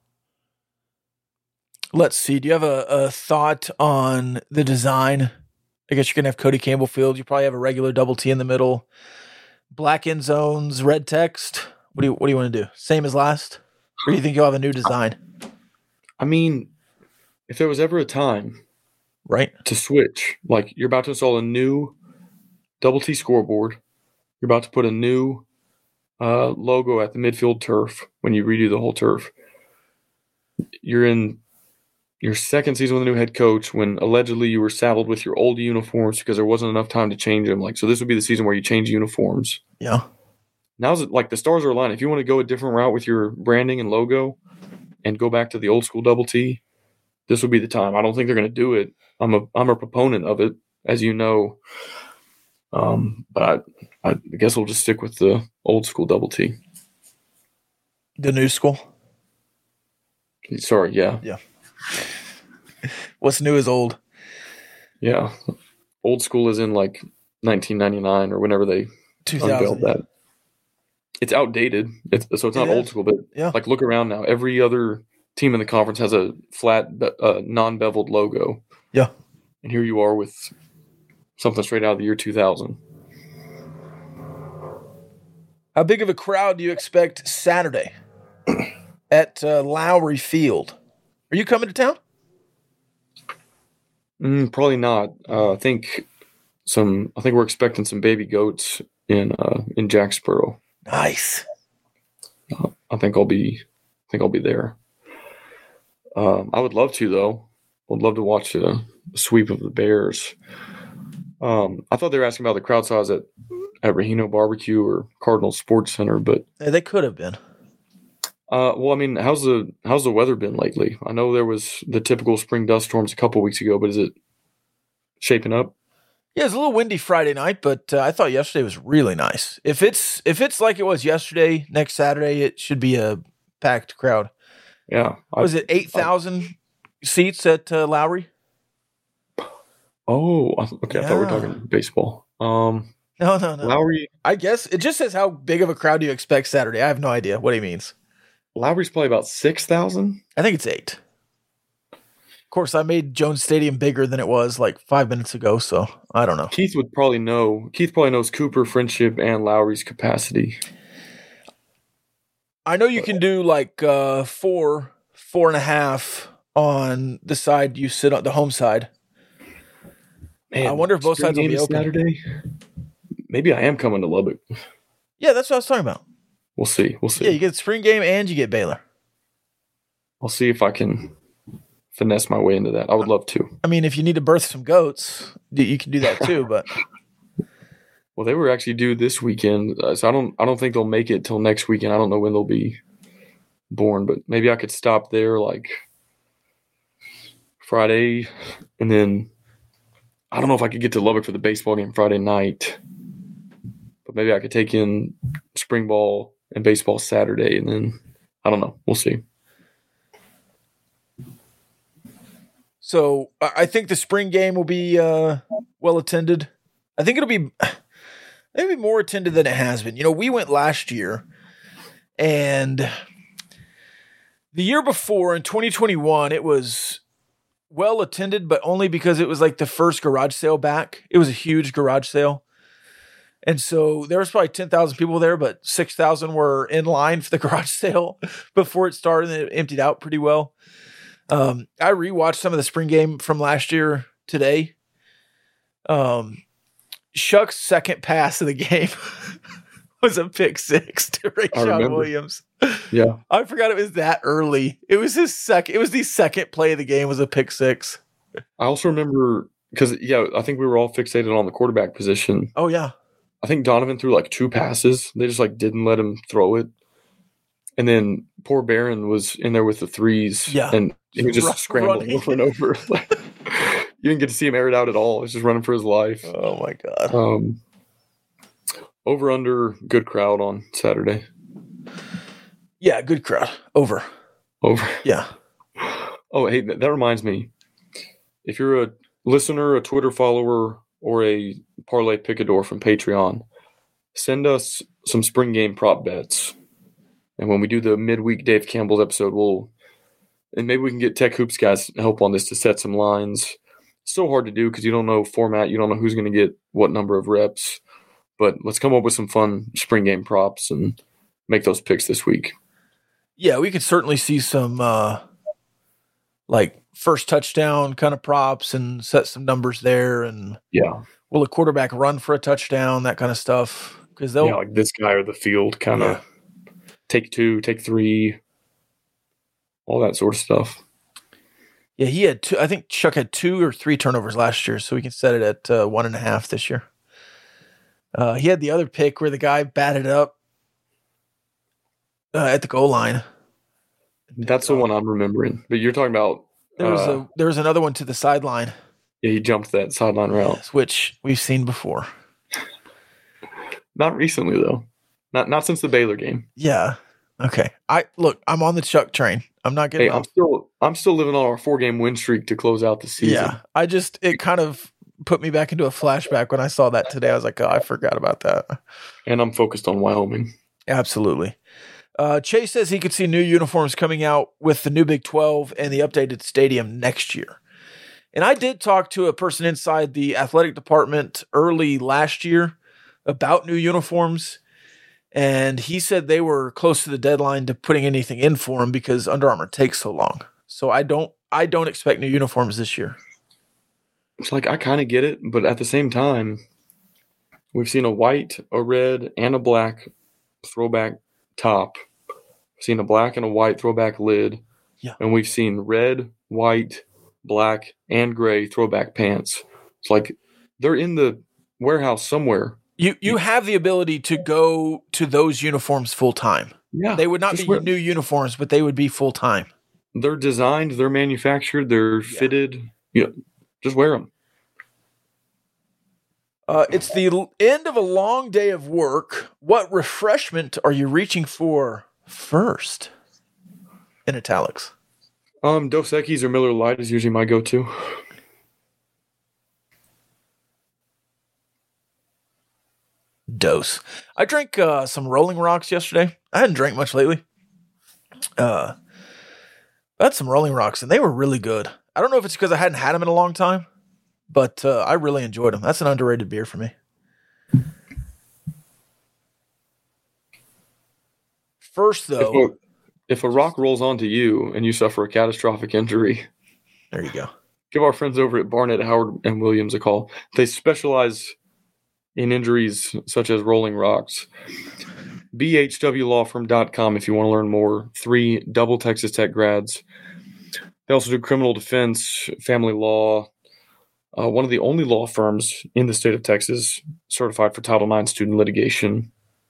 let's see, do you have a, a thought on the design? I guess you're going to have Cody Campbell Field. You probably have a regular double T in the middle. Black end zones, red text. What do you What do you want to do? Same as last? Or do you think you'll have a new design? I mean, if there was ever a time right to switch, like you're about to install a new double T scoreboard, you're about to put a new uh, logo at the midfield turf when you redo the whole turf. You're in your second season with a new head coach when allegedly you were saddled with your old uniforms because there wasn't enough time to change them. Like, so this would be the season where you change uniforms. Yeah. Now's it, like the stars are aligning. If you want to go a different route with your branding and logo and go back to the old school double T, this would be the time. I don't think they're going to do it. I'm a I'm a proponent of it, as you know. Um, but I, I guess we'll just stick with the old school double T. The new school? Sorry, yeah. Yeah. What's new is old. Yeah. Old school is in like nineteen ninety-nine or whenever they unveiled that. It's outdated. It's, so it's not It old is. school, but Yeah. like look around now. Every other team in the conference has a flat, uh, non-beveled logo. Yeah. And here you are with something straight out of the year two thousand. How big of a crowd do you expect Saturday at uh, Lowry Field? Are you coming to town? Mm, probably not. Uh, I think some. I think we're expecting some baby goats in uh, in Jacksboro. Nice. Uh, I think I'll be. I think I'll be there. Um, I would love to though. Would love to watch a, a sweep of the Bears. Um, I thought they were asking about the crowd size at at Rahino Barbecue or Cardinal Sports Center, but Yeah, they could have been. Uh, well, I mean, how's the how's the weather been lately? I know there was the typical spring dust storms a couple weeks ago, but is it shaping up? Yeah, it was a little windy Friday night, but uh, I thought yesterday was really nice. If it's if it's like it was yesterday, next Saturday it should be a packed crowd. Yeah, I- Was it eight thousand seats at uh, Lowry? Oh, I- okay. I thought we were Yeah. talking baseball. Um, No, no, no. Lowry, I guess it just says how big of a crowd do you expect Saturday. I have no idea what he means. Lowry's probably about six thousand. I think it's eight. Of course, I made Jones Stadium bigger than it was like five minutes ago, so I don't know. Keith would probably know. Keith probably knows Cooper, Friendship, and Lowry's capacity. I know you can do like uh, four, four and a half on the side you sit on, the home side. Man, I wonder if both spring sides will game be is open. Saturday. Maybe I am coming to Lubbock. Yeah, that's what I was talking about. We'll see. We'll see. Yeah, you get the spring game and you get Baylor. I'll see if I can finesse my way into that. I would love to. I mean, if you need to birth some goats, y- you can do that too. But Well, they were actually due this weekend, uh, so I don't. I don't think they'll make it till next weekend. I don't know when they'll be born, but maybe I could stop there like Friday, and then I don't know if I could get to Lubbock for the baseball game Friday night, but maybe I could take in spring ball and baseball Saturday, and then I don't know. We'll see. so I I think the spring game will be uh, well attended. I think it'll be maybe more attended than it has been. You know, we went last year, and the year before in twenty twenty-one, it was well attended, but only because it was like the first garage sale back. It was a huge garage sale. And so there was probably ten thousand people there, but six thousand were in line for the garage sale before it started, and it emptied out pretty well. Um, I rewatched some of the spring game from last year today. Um, Shuck's second pass of the game was a pick six to Rayshon remember. Williams. Yeah, I forgot it was that early. It was his second. It was the second play of the game was a pick six. I also remember because yeah, I think we were all fixated on the quarterback position. Oh yeah, I think Donovan threw like two passes. They just like didn't let him throw it. And then poor Barron was in there with the threes. Yeah. And he was just Run- scrambling running. over and over. You didn't get to see him air it out at all. He's just running for his life. oh my god. Um, over under good crowd on Saturday. Yeah, good crowd. Over. Over. Yeah. Oh, hey, that, that reminds me. If you're a listener, a Twitter follower, or a Parlay Picador from Patreon, send us some spring game prop bets. And when we do the midweek Dave Campbell's episode, we'll and maybe we can get Tech Hoops guys help on this to set some lines. It's so hard to do because you don't know format, you don't know who's going to get what number of reps. But let's come up with some fun spring game props and make those picks this week. Yeah, we could certainly see some uh, like first touchdown kind of props and set some numbers there. And yeah, will a quarterback run for a touchdown? That kind of stuff. Because they'll yeah, like this guy or the field kind of yeah. take two, take three, all that sort of stuff. Yeah, he had two. I think Chuck had two or three turnovers last year, so we can set it at uh, one and a half this year. Uh, he had the other pick where the guy batted up uh, at the goal line. That's the one I'm remembering. But you're talking about there was uh, a there was another one to the sideline. Yeah, he jumped that sideline route, which we've seen before. Not recently though. Not not since the Baylor game. Yeah. Okay. I look. I'm on the Chuck train. I'm not getting. Hey, I'm still I'm still living on our four game win streak to close out the season. Yeah. I just it kind of put me back into a flashback when I saw that today. I was like, oh, I forgot about that. And I'm focused on Wyoming. Absolutely. Uh, Chase says he could see new uniforms coming out with the new Big twelve and the updated stadium next year. And I did talk to a person inside the athletic department early last year about new uniforms. And he said they were close to the deadline to putting anything in for him because Under Armour takes so long. So I don't, I don't expect new uniforms this year. It's like, I kind of get it, but at the same time, we've seen a white, a red, and a black throwback top. We've seen a black and a white throwback lid. Yeah. And we've seen red, white, black, and gray throwback pants. It's like they're in the warehouse somewhere. You you have the ability to go to those uniforms full time. Yeah. They would not be wear- new uniforms, but they would be full time. They're designed, they're manufactured, they're yeah. fitted. You know, just wear them. Uh, it's the l- end of a long day of work. What refreshment are you reaching for first? In italics. Um, Dos Equis or Miller Lite is usually my go-to. Dose. I drank uh, some Rolling Rocks yesterday. I hadn't drank much lately. Uh, I had some Rolling Rocks, and they were really good. I don't know if it's because I hadn't had them in a long time, but uh, I really enjoyed them. That's an underrated beer for me. First, though, if a, if a rock rolls onto you and you suffer a catastrophic injury, there you go. Give our friends over at Barnett, Howard, and Williams a call. They specialize in injuries such as rolling rocks. B H W law firm dot com if you want to learn more. Three double Texas Tech grads. They also do criminal defense, family law. Uh, one of the only law firms in the state of Texas certified for Title nine student litigation.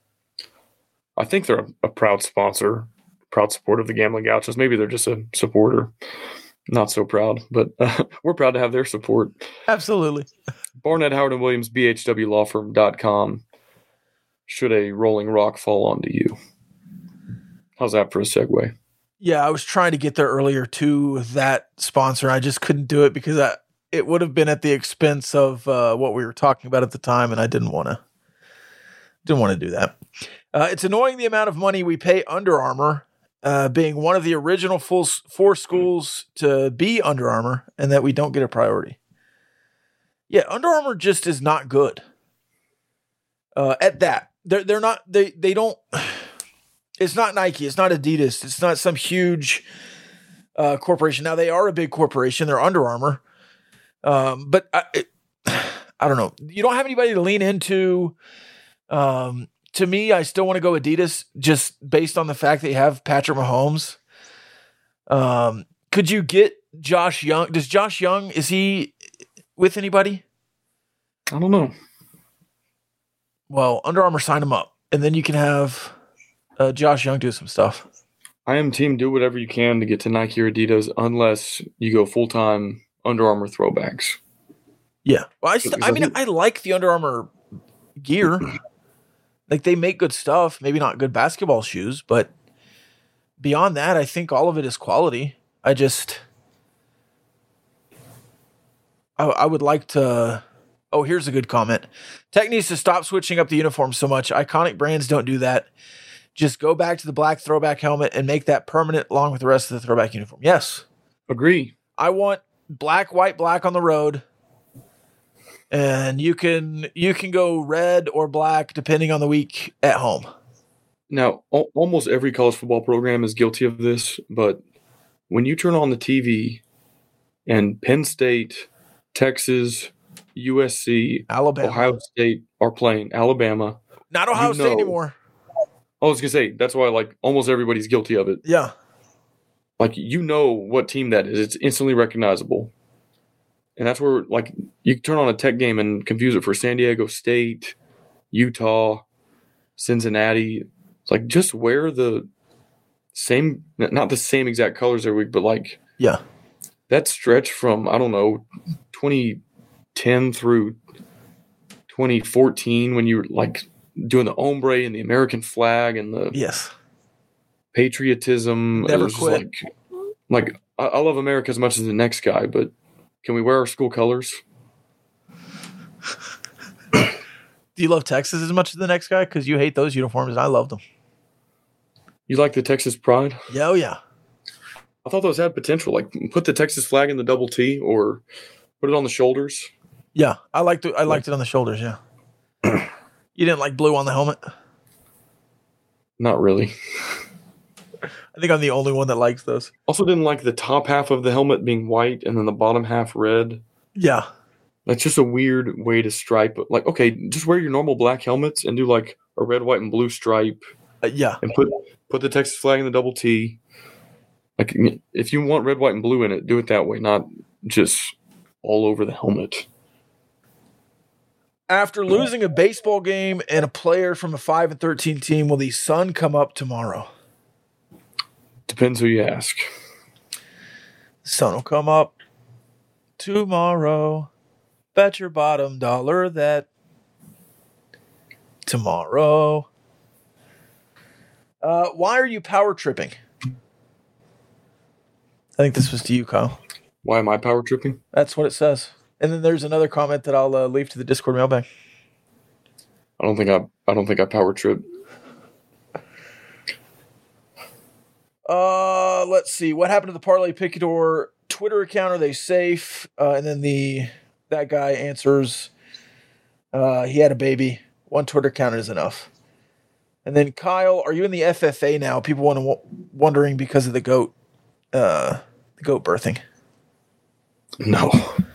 I think they're a, a proud sponsor, proud supporter of the Gambling Gauchos. Maybe they're just a supporter. Not so proud, but uh, we're proud to have their support. Absolutely. Barnett, Howard, and Williams, B H W law firm dot com. Should a rolling rock fall onto you? How's that for a segue? Yeah, I was trying to get there earlier to that sponsor. I just couldn't do it because I, it would have been at the expense of uh, what we were talking about at the time, and I didn't want to didn't want to do that. Uh, it's annoying the amount of money we pay Under Armour, uh, being one of the original full, four schools to be Under Armour, and that we don't get a priority. Yeah, Under Armour just is not good. Uh, at that, they're they're not they they don't. It's not Nike. It's not Adidas. It's not some huge uh, corporation. Now they are a big corporation. They're Under Armour, um, but I, it, I don't know. You don't have anybody to lean into. Um, to me, I still want to go Adidas just based on the fact that you have Patrick Mahomes. Um, could you get Josh Young? Does Josh Young, is he with anybody? I don't know. Well, Under Armour signed him up, and then you can have uh, Josh Young do some stuff. I am team do whatever you can to get to Nike or Adidas unless you go full-time Under Armour throwbacks. Yeah. Well, I, st- I mean, I like the Under Armour gear. Like, they make good stuff. Maybe not good basketball shoes, but beyond that, I think all of it is quality. I just, I, I would like to, Oh, here's a good comment. Tech needs to stop switching up the uniform so much. Iconic brands don't do that. Just go back to the black throwback helmet and make that permanent along with the rest of the throwback uniform. Yes. Agree. I want black, white, black on the road. And you can you can go red or black depending on the week at home. Now, al- almost every college football program is guilty of this, but when you turn on the T V and Penn State, Texas, U S C, Alabama. Ohio State are playing Alabama. Not Ohio You State know- anymore. I was going to say, that's why like almost everybody's guilty of it. Yeah. Like, you know what team that is. It's instantly recognizable. And that's where, like, you can turn on a Tech game and confuse it for San Diego State, Utah, Cincinnati. It's like, just wear the same, not the same exact colors every week, but like Yeah. that stretch from, I don't know, twenty ten through twenty fourteen when you were like doing the ombre and the American flag and the Yes. patriotism. Never it was just quit. Like, like I, I love America as much as the next guy, but can we wear our school colors? Do you love Texas as much as the next guy? Because you hate those uniforms and I love them. You like the Texas pride? Yeah, oh yeah. I thought those had potential. Like, put the Texas flag in the double T or put it on the shoulders. Yeah. I liked it. I liked it on the shoulders, yeah. You didn't like blue on the helmet? Not really. I think I'm the only one that likes those. Also didn't like the top half of the helmet being white and then the bottom half red. Yeah. That's just a weird way to stripe. Like, okay, just wear your normal black helmets and do like a red, white, and blue stripe Uh, yeah. and put put the Texas flag in the double T. Like, if you want red, white, and blue in it, do it that way, not just all over the helmet. After losing a baseball game and a player from a five and thirteen team, will the sun come up tomorrow? Depends who you ask. The sun will come up tomorrow. Bet your bottom dollar that tomorrow. Uh, why are you power tripping? I think this was to you, Kyle. Why am I power tripping? That's what it says. And then there's another comment that I'll uh, leave to the Discord mailbag. I don't think I. I don't think I power trip. Uh, let's see. What happened to the Parlay Picador Twitter account? Are they safe? Uh, and then the that guy answers, uh, he had a baby. One Twitter account is enough. And then Kyle, are you in the F F A now? People want to wondering because of the goat, uh, the goat birthing. No.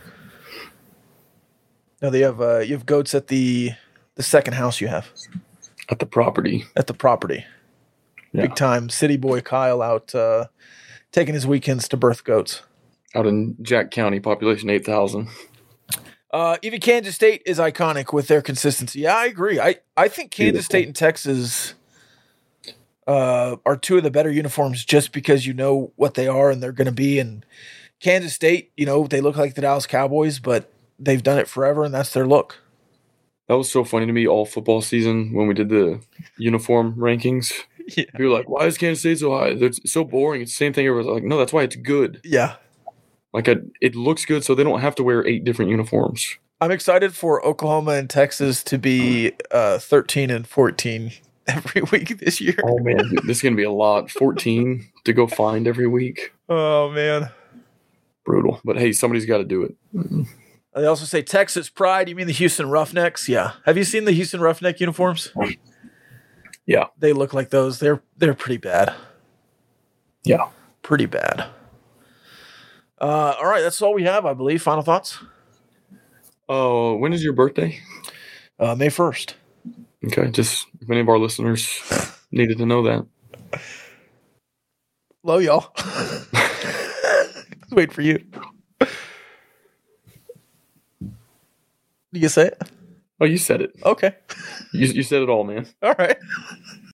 No, they have uh, you have goats at the the second house you have At the property. at the property. Yeah. Big time city boy Kyle out uh, taking his weekends to birth goats. Out in Jack County, population eight thousand. Uh, even Kansas State is iconic with their consistency. Yeah, I agree. I, I think Kansas Beautiful. State and Texas uh, are two of the better uniforms just because you know what they are and they're going to be. And Kansas State, you know, they look like the Dallas Cowboys, but they've done it forever and that's their look. That was so funny to me all football season when we did the uniform rankings. Yeah. People were like, why is Kansas State so high? It's so boring. It's the same thing. Everyone's like, no, that's why it's good. Yeah. Like, I, it looks good so they don't have to wear eight different uniforms. I'm excited for Oklahoma and Texas to be uh, thirteen and fourteen every week this year. Oh, man. This is going to be a lot. fourteen to go find every week. Oh, man. Brutal. But, hey, somebody's got to do it. They also say Texas Pride. You mean the Houston Roughnecks? Yeah. Have you seen the Houston Roughneck uniforms? Yeah. They look like those. They're they're pretty bad. Yeah. Pretty bad. Uh, all right, that's all we have, I believe. Final thoughts? Oh, uh, when is your birthday? Uh, May first. Okay, just if any of our listeners needed to know that. Hello, y'all. Wait for you. You say it? Oh, you said it. Okay. You, you said it all, man. All right.